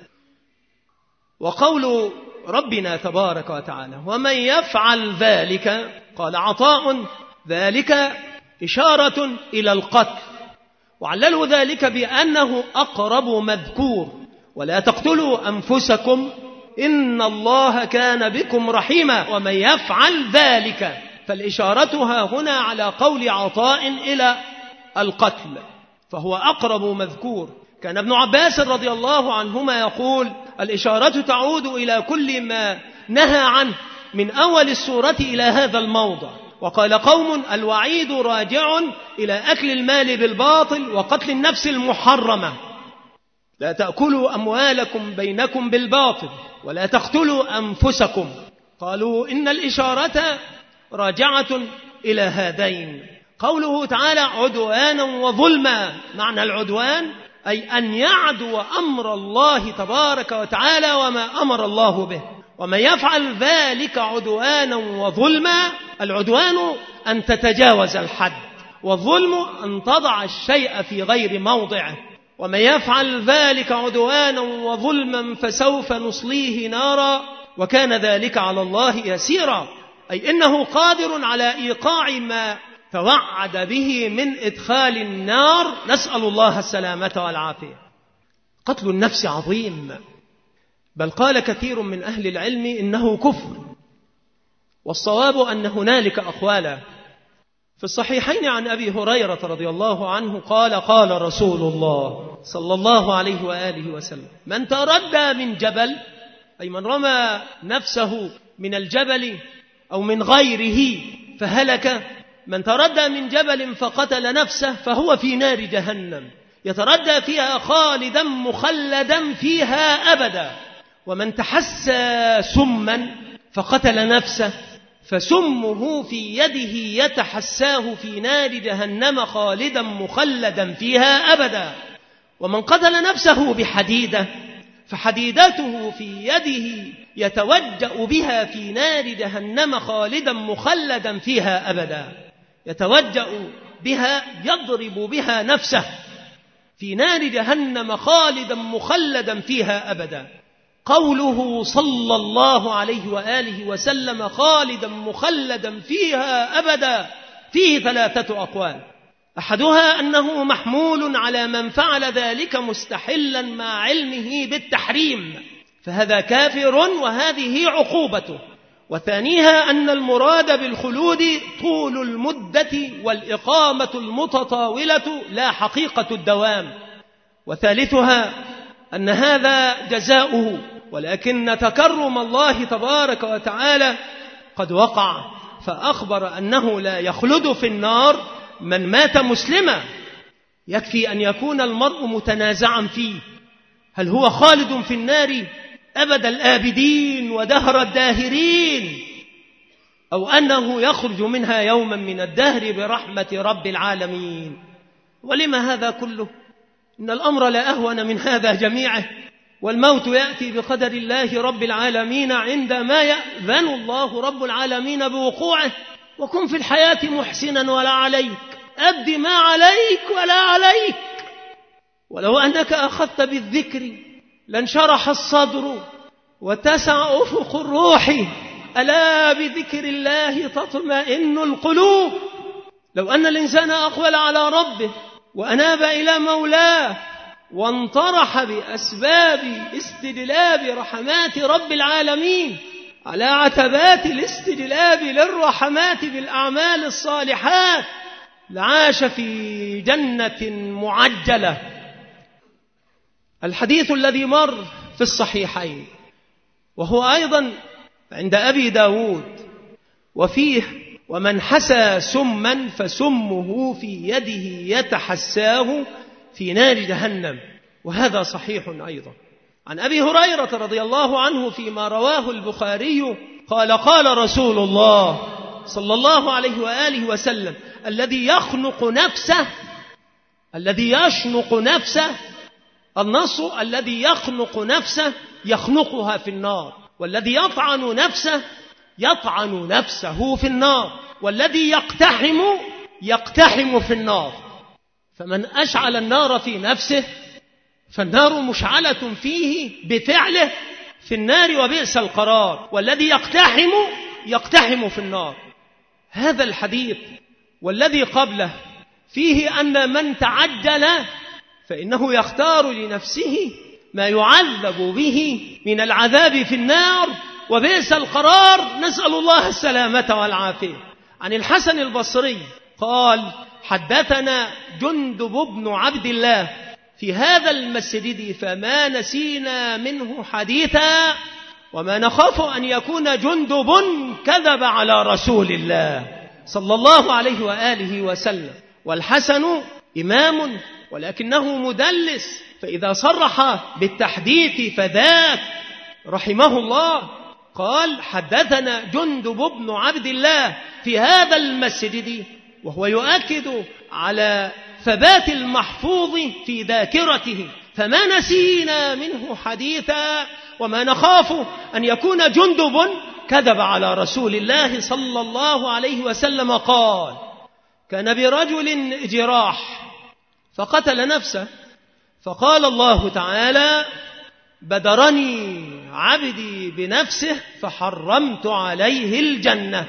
وقول ربنا تبارك وتعالى ومن يفعل ذلك قال عطاء ذلك إشارة إلى القتل وعللوا ذلك بأنه أقرب مذكور ولا تقتلوا أنفسكم إن الله كان بكم رحيما ومن يفعل ذلك فالإشارتها هنا على قول عطاء إلى القتل فهو أقرب مذكور. كان ابن عباس رضي الله عنهما يقول الإشارة تعود إلى كل ما نهى عنه من أول السورة إلى هذا الموضع. وقال قوم الوعيد راجع إلى أكل المال بالباطل وقتل النفس المحرمة لا تأكلوا أموالكم بينكم بالباطل ولا تقتلوا أنفسكم. قالوا إن الإشارة راجعة إلى هذين. قوله تعالى عدوانا وظلما معنى العدوان أي أن يعدو أمر الله تبارك وتعالى وما أمر الله به. ومن يفعل ذلك عدوانا وظلما العدوان أن تتجاوز الحد والظلم أن تضع الشيء في غير موضعه. ومن يفعل ذلك عدوانا وظلما فسوف نصليه نارا وكان ذلك على الله يسيرا أي إنه قادر على إيقاع ما توعد به من إدخال النار نسأل الله السلامة والعافية. قتل النفس عظيم بل قال كثير من أهل العلم إنه كفر والصواب أن هنالك أقوالا. في الصحيحين عن أبي هريرة رضي الله عنه قال قال رسول الله صلى الله عليه وآله وسلم من تردى من جبل أي من رمى نفسه من الجبل أو من غيره فهلك، من تردى من جبل فقتل نفسه فهو في نار جهنم يتردى فيها خالدا مخلدا فيها أبدا. ومن تحسى سما فقتل نفسه فسمه في يده يتحساه في نار جهنم خالدا مخلدا فيها أبدا. ومن قتل نفسه بحديدة فحديدته في يده يتوجأ بها في نار جهنم خالدا مخلدا فيها أبدا. يتوجأ بها يضرب بها نفسه في نار جهنم خالدا مخلدا فيها أبدا. قوله صلى الله عليه وآله وسلم خالدا مخلدا فيها أبدا فيه ثلاثة أقوال، أحدها أنه محمول على من فعل ذلك مستحلا مع علمه بالتحريم فهذا كافر وهذه عقوبته، وثانيها أن المراد بالخلود طول المدة والإقامة المتطاولة لا حقيقة الدوام، وثالثها أن هذا جزاؤه، ولكن تكرم الله تبارك وتعالى قد وقع فأخبر أنه لا يخلد في النار من مات مسلما. يكفي أن يكون المرء متنازعا فيه هل هو خالد في النار أبد الآبدين ودهر الداهرين أو أنه يخرج منها يوما من الدهر برحمة رب العالمين. ولما هذا كله؟ إن الأمر لا أهون من هذا جميعه، والموت يأتي بقدر الله رب العالمين عندما يأذن الله رب العالمين بوقوعه. وكن في الحياة محسنا ولا عليك، أبد ما عليك ولا عليك. ولو أنك أخذت بالذكر لانشرح الصدر وتسع أفق الروح، ألا بذكر الله تطمئن القلوب. لو أن الإنسان أقبل على ربه وأناب إلى مولاه وانطرح بأسباب استجلاب رحمات رب العالمين على عتبات الاستجلاب للرحمات بالأعمال الصالحات لعاش في جنة معجلة. الحديث الذي مر في الصحيحين وهو أيضا عند أبي داود وفيه ومن حسى سما فسمه في يده يتحساه في نار جهنم، وهذا صحيح أيضا. عن أبي هريرة رضي الله عنه فيما رواه البخاري قال قال رسول الله صلى الله عليه وآله وسلم الذي يخنق نفسه الذي يشنق نفسه النص الذي يخنق نفسه يخنقها في النار، والذي يطعن نفسه يطعن نفسه في النار، والذي يقتحم يقتحم في النار. فمن أشعل النار في نفسه فالنار مشعلة فيه بفعله في النار وبئس القرار، والذي يقتحم يقتحم في النار. هذا الحديث والذي قبله فيه أن من تعجل فإنه يختار لنفسه ما يعذب به من العذاب في النار وبئس القرار، نسأل الله السلامة والعافية. عن الحسن البصري قال حدثنا جندب بن عبد الله في هذا المسجد فما نسينا منه حديثا وما نخاف أن يكون جندب كذب على رسول الله صلى الله عليه وآله وسلم. والحسن إمام ولكنه مدلس، فإذا صرح بالتحديث فذاك رحمه الله. قال حدثنا جندب بن عبد الله في هذا المسجد، وهو يؤكد على ثبات المحفوظ في ذاكرته، فما نسينا منه حديثا وما نخاف أن يكون جندب كذب على رسول الله صلى الله عليه وسلم. قال كان برجل جراح فقتل نفسه، فقال الله تعالى بدرني عبدي بنفسه فحرمت عليه الجنة.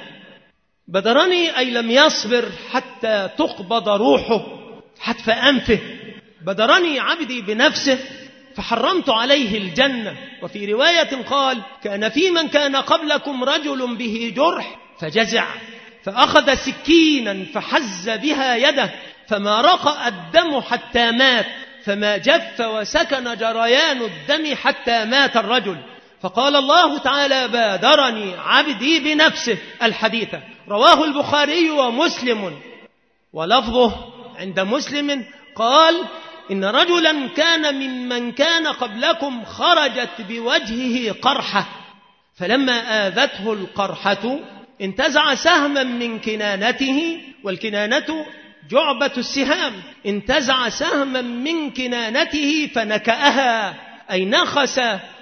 بدرني أي لم يصبر حتى تقبض روحه حتف أنفه، بدرني عبدي بنفسه فحرمت عليه الجنة. وفي رواية قال كان في من كان قبلكم رجل به جرح فجزع فأخذ سكينا فحز بها يده فما رقأ الدم حتى مات، فما جف وسكن جريان الدم حتى مات الرجل. فقال الله تعالى: بادرني عبدي بنفسه الحديث. رواه البخاري ومسلم، ولفظه عند مسلم قال: إن رجلا كان ممن كان قبلكم خرجت بوجهه قرحة، فلما آذته القرحة انتزع سهما من كنانته، والكنانة جعبة السهام، انتزع سهما من كنانته فنكأها، أي نخس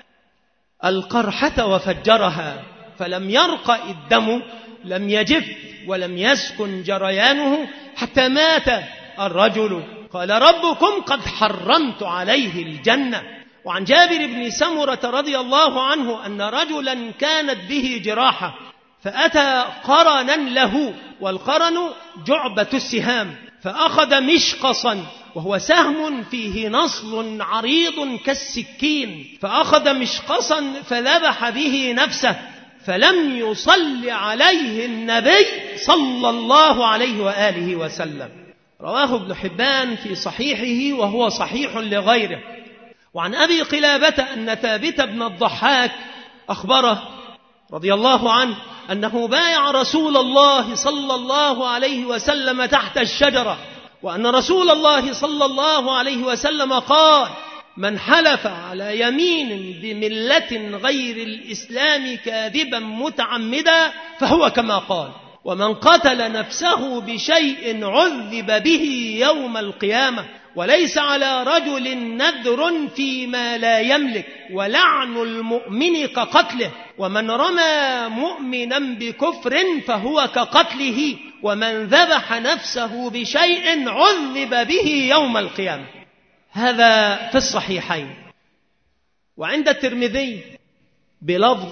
القرحة وفجرها، فلم يرقى الدم، لم يجف ولم يسكن جريانه حتى مات الرجل. قال: ربكم قد حرمت عليه الجنة. وعن جابر بن سمرة رضي الله عنه أن رجلا كانت به جراحة، فأتى قرنا له، والقرن جعبة السهام، فأخذ مشقصا وهو سهم فيه نصل عريض كالسكين، فأخذ مشقصا فذبح به نفسه، فلم يصل عليه النبي صلى الله عليه وآله وسلم. رواه ابن حبان في صحيحه وهو صحيح لغيره. وعن أبي قلابة أن ثابت بن الضحاك أخبره رضي الله عنه أنه بايع رسول الله صلى الله عليه وسلم تحت الشجرة، وأن رسول الله صلى الله عليه وسلم قال: من حلف على يمين بملة غير الإسلام كاذبا متعمدا فهو كما قال، ومن قتل نفسه بشيء عذب به يوم القيامة، وليس على رجل نذر فيما لا يملك، ولعن المؤمن كقتله، ومن رمى مؤمنا بكفر فهو كقتله، ومن ذبح نفسه بشيء عذب به يوم القيامة. هذا في الصحيحين. وعند الترمذي بلفظ: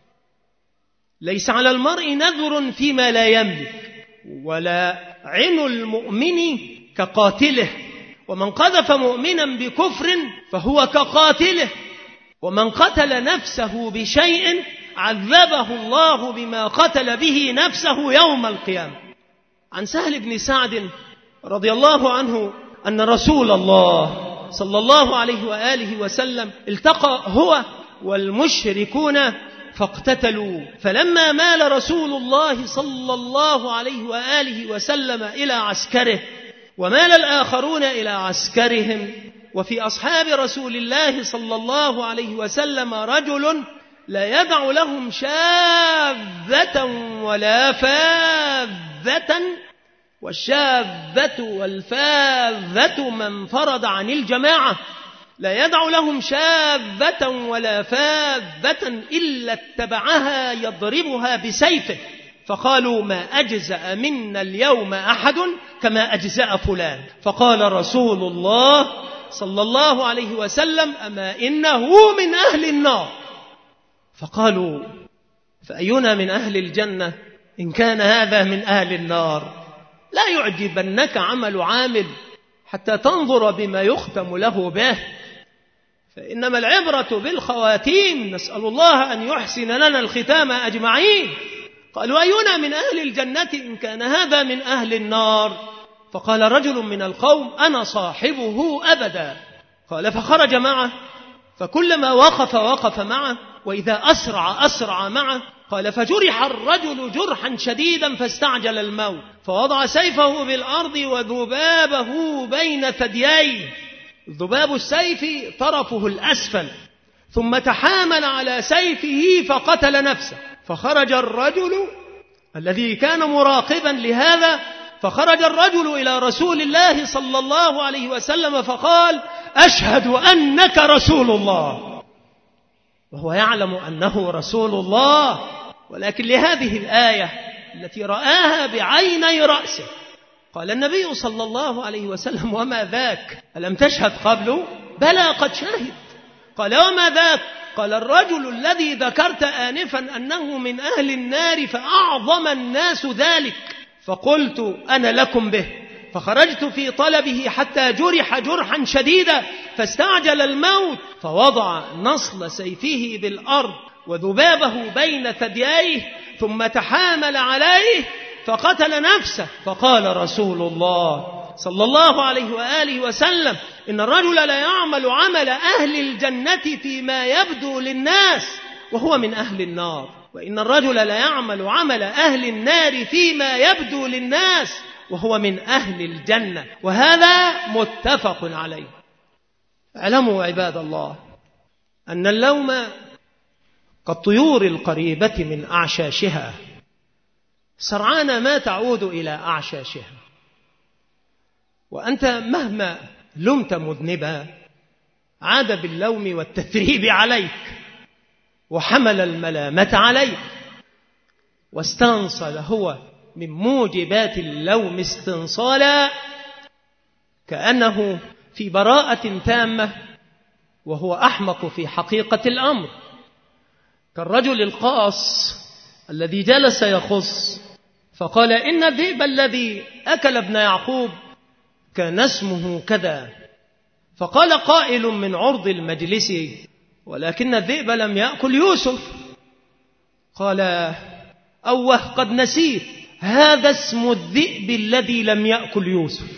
ليس على المرء نذر فيما لا يملك، ولا عن المؤمن كقاتله، ومن قذف مؤمنا بكفر فهو كقاتله، ومن قتل نفسه بشيء عذبه الله بما قتل به نفسه يوم القيامة. عن سهل بن سعد رضي الله عنه أن رسول الله صلى الله عليه وآله وسلم التقى هو والمشركون فاقتتلوا، فلما مال رسول الله صلى الله عليه وآله وسلم إلى عسكره، ومال الآخرون إلى عسكرهم، وفي أصحاب رسول الله صلى الله عليه وسلم رجل لا يدع لهم شاذة ولا فاذة، والشاذة والفاذة من فرض عن الجماعة، لا يدع لهم شاذة ولا فاذة إلا اتبعها يضربها بسيفه، فقالوا: ما أجزأ منا اليوم أحد كما أجزأ فلان، فقال رسول الله صلى الله عليه وسلم: أما إنه من أهل النار. فقالوا: فأينا من أهل الجنة إن كان هذا من أهل النار؟ لا يعجبنك عمل عامل حتى تنظر بما يختم له به، فإنما العبرة بالخواتيم. نسأل الله أن يحسن لنا الختام أجمعين. قالوا: أينا من أهل الجنة إن كان هذا من أهل النار؟ فقال رجل من القوم: أنا صاحبه أبدا. قال: فخرج معه، فكلما وقف وقف معه، وإذا أسرع أسرع معه. قال: فجرح الرجل جرحا شديدا فاستعجل الموت، فوضع سيفه بالأرض وذبابه بين ثدييه، ذباب السيف طرفه الأسفل، ثم تحامل على سيفه فقتل نفسه. فخرج الرجل الذي كان مراقبا لهذا، فخرج الرجل إلى رسول الله صلى الله عليه وسلم فقال: أشهد أنك رسول الله، وهو يعلم أنه رسول الله، ولكن لهذه الآية التي رآها بعيني رأسه قال النبي صلى الله عليه وسلم: وما ذاك؟ ألم تشهد قبله؟ بلى قد شهد. قال: وما ذاك؟ قال: الرجل الذي ذكرت آنفا أنه من أهل النار فأعظم الناس ذلك، فقلت أنا لكم به، فخرجت في طلبه حتى جرح جرحا شديدا فاستعجل الموت، فوضع نصل سيفه بالأرض وذبابه بين ثدييه، ثم تحامل عليه فقتل نفسه. فقال رسول الله صلى الله عليه وآله وسلم: إن الرجل لا يعمل عمل أهل الجنة فيما يبدو للناس وهو من أهل النار، وإن الرجل ليعمل عمل أهل النار فيما يبدو للناس وهو من أهل الجنة، وهذا متفق عليه. اعلموا عباد الله أن اللوم كالطيور القريبة من أعشاشها، سرعان ما تعود إلى أعشاشها، وأنت مهما لمت مذنبا عاد باللوم والتثريب عليك، وحمل الملامة عليك، واستنصل هو من موجبات اللوم استنصالا كأنه في براءة تامة، وهو أحمق في حقيقة الأمر، كالرجل القاص الذي جلس يخص فقال إن الذئب الذي أكل ابن يعقوب كان اسمه كذا، فقال قائل من عرض المجلس ولكن الذئب لم يأكل يوسف، قال أوه قد نسيت، هذا اسم الذئب الذي لم يأكل يوسف.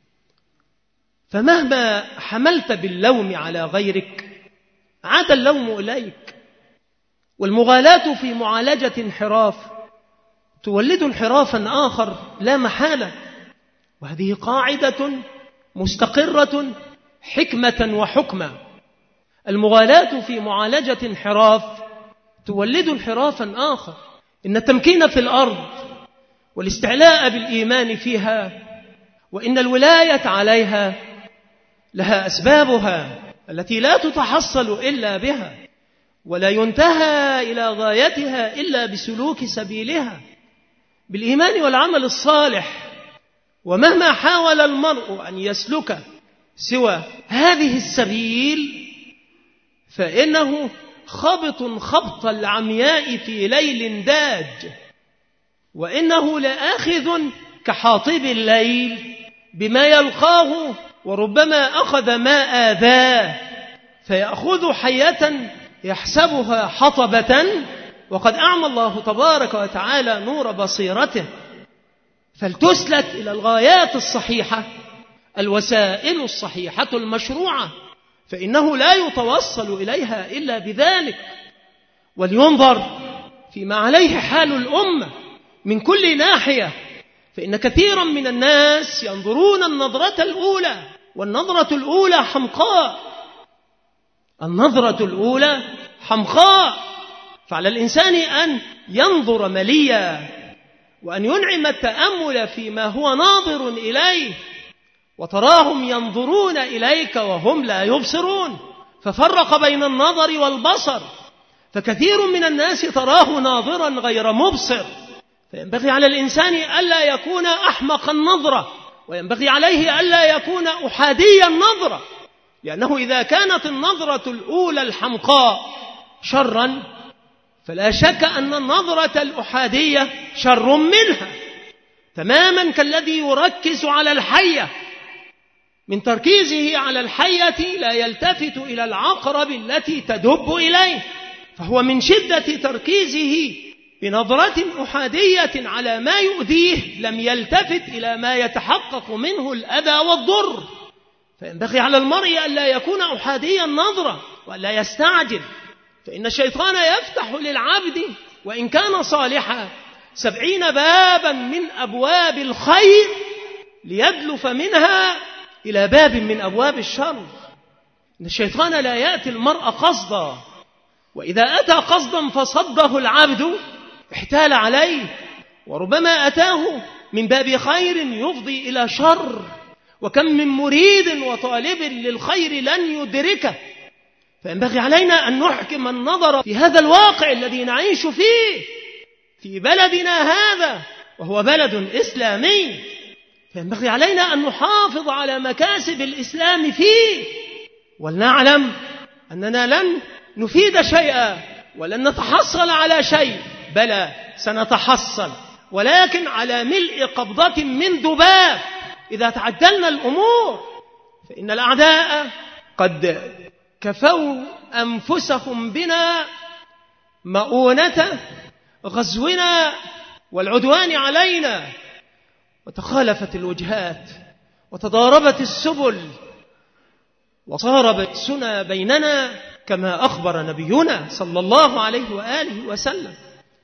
فمهما حملت باللوم على غيرك عاد اللوم إليك. والمغالاة في معالجة انحراف تولد انحرافا آخر لا محالة، وهذه قاعدة مستقرة حكمة وحكمة. المغالاة في معالجة انحراف تولد انحرافا آخر. إن التمكين في الأرض والاستعلاء بالإيمان فيها وإن الولاية عليها لها أسبابها التي لا تتحصل إلا بها، ولا ينتهى إلى غايتها إلا بسلوك سبيلها بالإيمان والعمل الصالح. ومهما حاول المرء أن يسلك سوى هذه السبيل فإنه خبط خبط العمياء في ليل داج، وإنه لآخذ كحاطب الليل بما يلقاه، وربما أخذ ما آذاه فيأخذ حية يحسبها حطبة، وقد أعمى الله تبارك وتعالى نور بصيرته. فلتسلك إلى الغايات الصحيحة الوسائل الصحيحة المشروعة، فإنه لا يتوصل إليها إلا بذلك. ولينظر فيما عليه حال الأمة من كل ناحية، فإن كثيرا من الناس ينظرون النظرة الأولى، والنظرة الأولى حمقاء، النظرة الأولى حمقاء. فعلى الإنسان أن ينظر مليا، وأن ينعم التأمل فيما هو ناظر إليه. وتراهم ينظرون إليك وهم لا يبصرون، ففرق بين النظر والبصر. فكثير من الناس تراه ناظرا غير مبصر، فينبغي على الإنسان ألا يكون أحمق النظرة، وينبغي عليه ألا يكون أحادي النظرة، لأنه إذا كانت النظرة الأولى الحمقاء شرا فلا شك أن النظرة الأحادية شر منها، تماما كالذي يركز على الحية، من تركيزه على الحية لا يلتفت إلى العقرب التي تدب إليه، فهو من شدة تركيزه بنظرة أحادية على ما يؤذيه لم يلتفت إلى ما يتحقق منه الأذى والضر. فينبغي على المرء ألا يكون أحادي النظرة وألا يستعجل، فإن الشيطان يفتح للعبد وإن كان صالحا سبعين بابا من أبواب الخير ليدلف منها إلى باب من أبواب الشر. إن الشيطان لا يأتي المرء قصدا، وإذا أتى قصدا فصده العبد احتال عليه، وربما أتاه من باب خير يفضي إلى شر، وكم من مريد وطالب للخير لن يدركه. فينبغي علينا أن نحكم النظر في هذا الواقع الذي نعيش فيه في بلدنا هذا، وهو بلد إسلامي. فينبغي علينا أن نحافظ على مكاسب الإسلام فيه، ولنعلم أننا لن نفيد شيئا ولن نتحصل على شيء، بلى سنتحصل، ولكن على ملء قبضة من ذباب إذا تعجلنا الأمور. فإن الأعداء قد كفوا أنفسهم بنا مؤونة غزونا والعدوان علينا، وتخالفت الوجهات وتضاربت السبل وصار بأسنا بيننا كما أخبر نبينا صلى الله عليه وآله وسلم.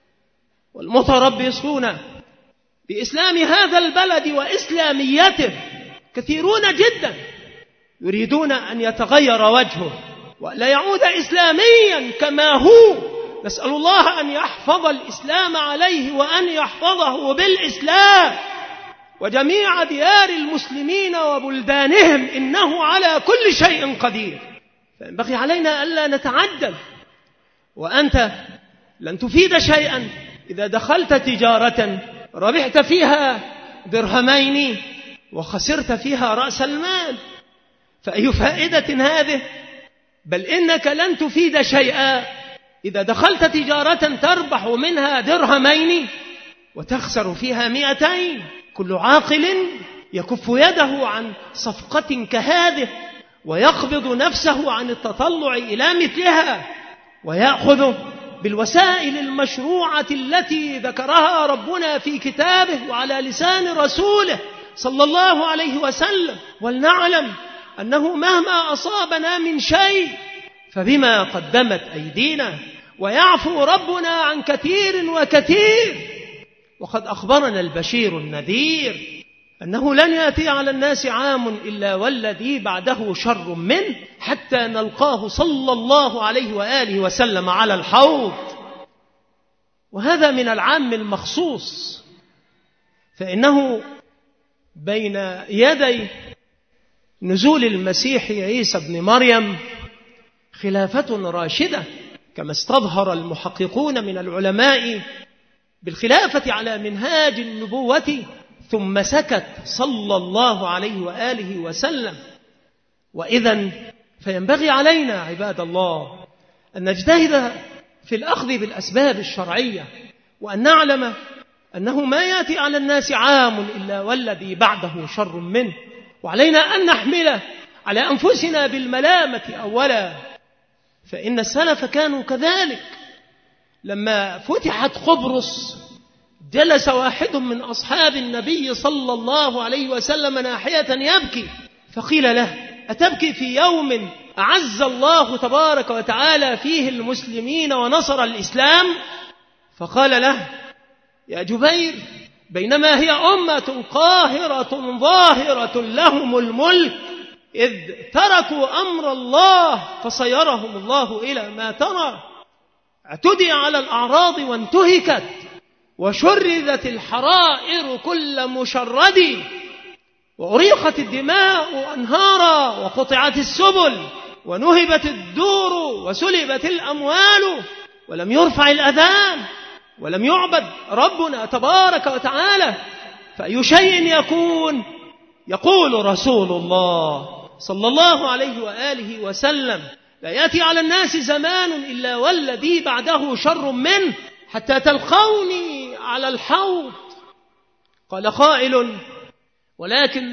والمتربصون بإسلام هذا البلد وإسلاميته كثيرون جدا، يريدون أن يتغير وجهه ولا يعود إسلاميا كما هو. نسأل الله أن يحفظ الإسلام عليه وأن يحفظه بالإسلام وجميع ديار المسلمين وبلدانهم، إنه على كل شيء قدير. فينبغي علينا ألا نتعجل، وأنت لن تفيد شيئا إذا دخلت تجارة ربحت فيها درهمين وخسرت فيها رأس المال، فأي فائدة هذه؟ بل إنك لن تفيد شيئا إذا دخلت تجارة تربح منها درهمين وتخسر فيها مئتين. كل عاقل يكف يده عن صفقة كهذه ويقبض نفسه عن التطلع إلى مثلها، ويأخذ بالوسائل المشروعة التي ذكرها ربنا في كتابه وعلى لسان رسوله صلى الله عليه وسلم. ولنعلم أنه مهما أصابنا من شيء فبما قدمت أيدينا، ويعفو ربنا عن كثير وكثير. وقد أخبرنا البشير النذير أنه لن يأتي على الناس عام إلا والذي بعده شر منه، حتى نلقاه صلى الله عليه وآله وسلم على الحوض. وهذا من العام المخصوص، فإنه بين يدي نزول المسيح عيسى بن مريم خلافة راشدة، كما استظهر المحققون من العلماء بالخلافة على منهاج النبوة، ثم سكت صلى الله عليه وآله وسلم. وإذن فينبغي علينا عباد الله أن نجتهد في الأخذ بالأسباب الشرعية، وأن نعلم أنه ما يأتي على الناس عام إلا والذي بعده شر منه. وعلينا أن نحمل على أنفسنا بالملامة أولا، فإن السلف كانوا كذلك. لما فتحت قبرص جلس واحد من أصحاب النبي صلى الله عليه وسلم ناحية يبكي، فقيل له: أتبكي في يوم أعز الله تبارك وتعالى فيه المسلمين ونصر الإسلام؟ فقال له: يا جبير، بينما هي أمة قاهرة ظاهرة لهم الملك إذ تركوا أمر الله فصيرهم الله إلى ما ترى، اعتدي على الأعراض وانتهكت، وشردت الحرائر كل مشرد، وأريقت الدماء أنهارا، وقطعت السبل، ونهبت الدور، وسلبت الأموال، ولم يرفع الأذان، ولم يعبد ربنا تبارك وتعالى. فأي شيء يكون؟ يقول رسول الله صلى الله عليه وآله وسلم: لا يأتي على الناس زمان إلا والذي بعده شر منه، حتى تلقوني على الحوض. قال قائل: ولكن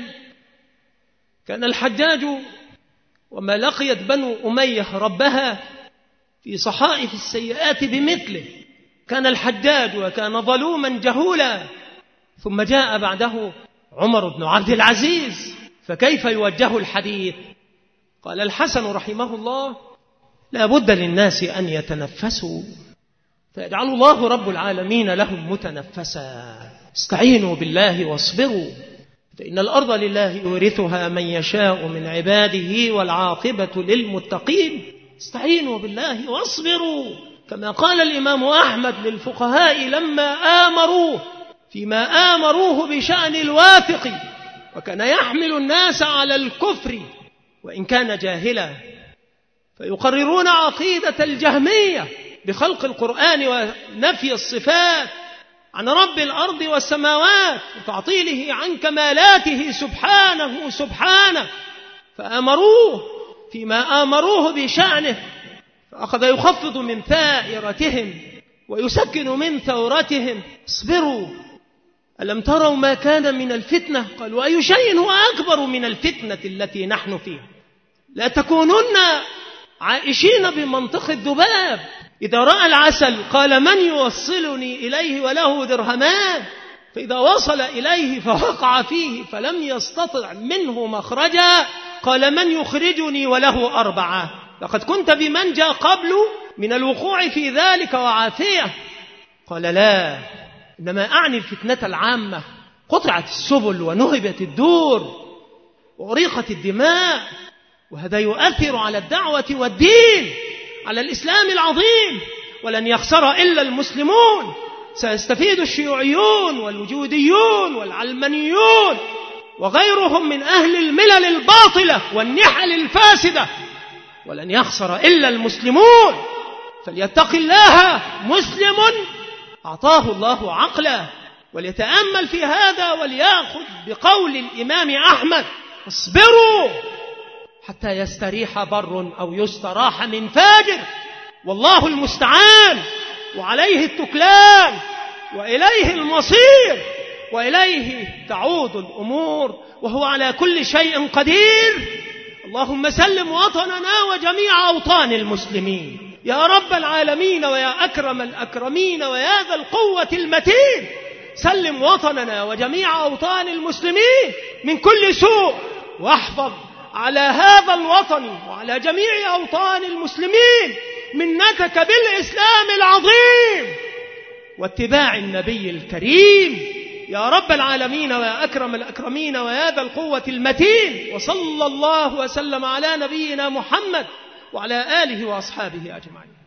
كان الحجاج وما لقيت بنو أمية ربها في صحائف السيئات بمثله. كان الحجاج وكان ظلوما جهولا، ثم جاء بعده عمر بن عبد العزيز، فكيف يوجه الحديث؟ قال الحسن رحمه الله: لا بد للناس أن يتنفسوا، فيجعل الله رب العالمين لهم متنفسا. استعينوا بالله واصبروا، فإن الأرض لله يورثها من يشاء من عباده والعاقبة للمتقين. استعينوا بالله واصبروا، كما قال الإمام أحمد للفقهاء لما آمروه فيما آمروه بشأن الواثق، وكان يحمل الناس على الكفر وإن كان جاهلا، فيقررون عقيدة الجهمية بخلق القرآن ونفي الصفات عن رب الأرض والسماوات وتعطيله عن كمالاته سبحانه سبحانه، فآمروه فيما آمروه بشأنه، فأخذ يخفض من ثائرتهم ويسكن من ثورتهم. اصبروا، ألم تروا ما كان من الفتنة؟ قالوا: أي شيء هو أكبر من الفتنة التي نحن فيها؟ لا تكونن عائشين بمنطق الذباب، إذا رأى العسل قال: من يوصلني إليه وله درهمان؟ فإذا وصل إليه فوقع فيه فلم يستطع منه مخرجا قال: من يخرجني وله أربعة؟ لقد كنت بمن جاء قبل من الوقوع في ذلك وعافية. قال لا، إنما أعني الفتنة العامة، قطعت السبل ونهبت الدور وأريقت الدماء، وهذا يؤثر على الدعوة والدين، على الإسلام العظيم، ولن يخسر إلا المسلمون. سيستفيد الشيوعيون والوجوديون والعلمانيون وغيرهم من أهل الملل الباطلة والنحل الفاسدة، ولن يخسر إلا المسلمون. فليتق الله مسلم أعطاه الله عقلا، وليتأمل في هذا وليأخذ بقول الإمام أحمد: اصبروا حتى يستريح بر أو يستراح من فاجر، والله المستعان، وعليه التكلان، وإليه المصير، وإليه تعود الأمور، وهو على كل شيء قدير. اللهم سلم وطننا وجميع أوطان المسلمين يا رب العالمين، ويا أكرم الأكرمين، ويا ذا القوة المتين. سلم وطننا وجميع أوطان المسلمين من كل سوء، واحفظ على هذا الوطن وعلى جميع أوطان المسلمين منتك بالإسلام العظيم واتباع النبي الكريم يا رب العالمين، ويا أكرم الأكرمين، ويا ذا القوة المتين. وصلى الله وسلم على نبينا محمد وعلى آله وأصحابه أجمعين.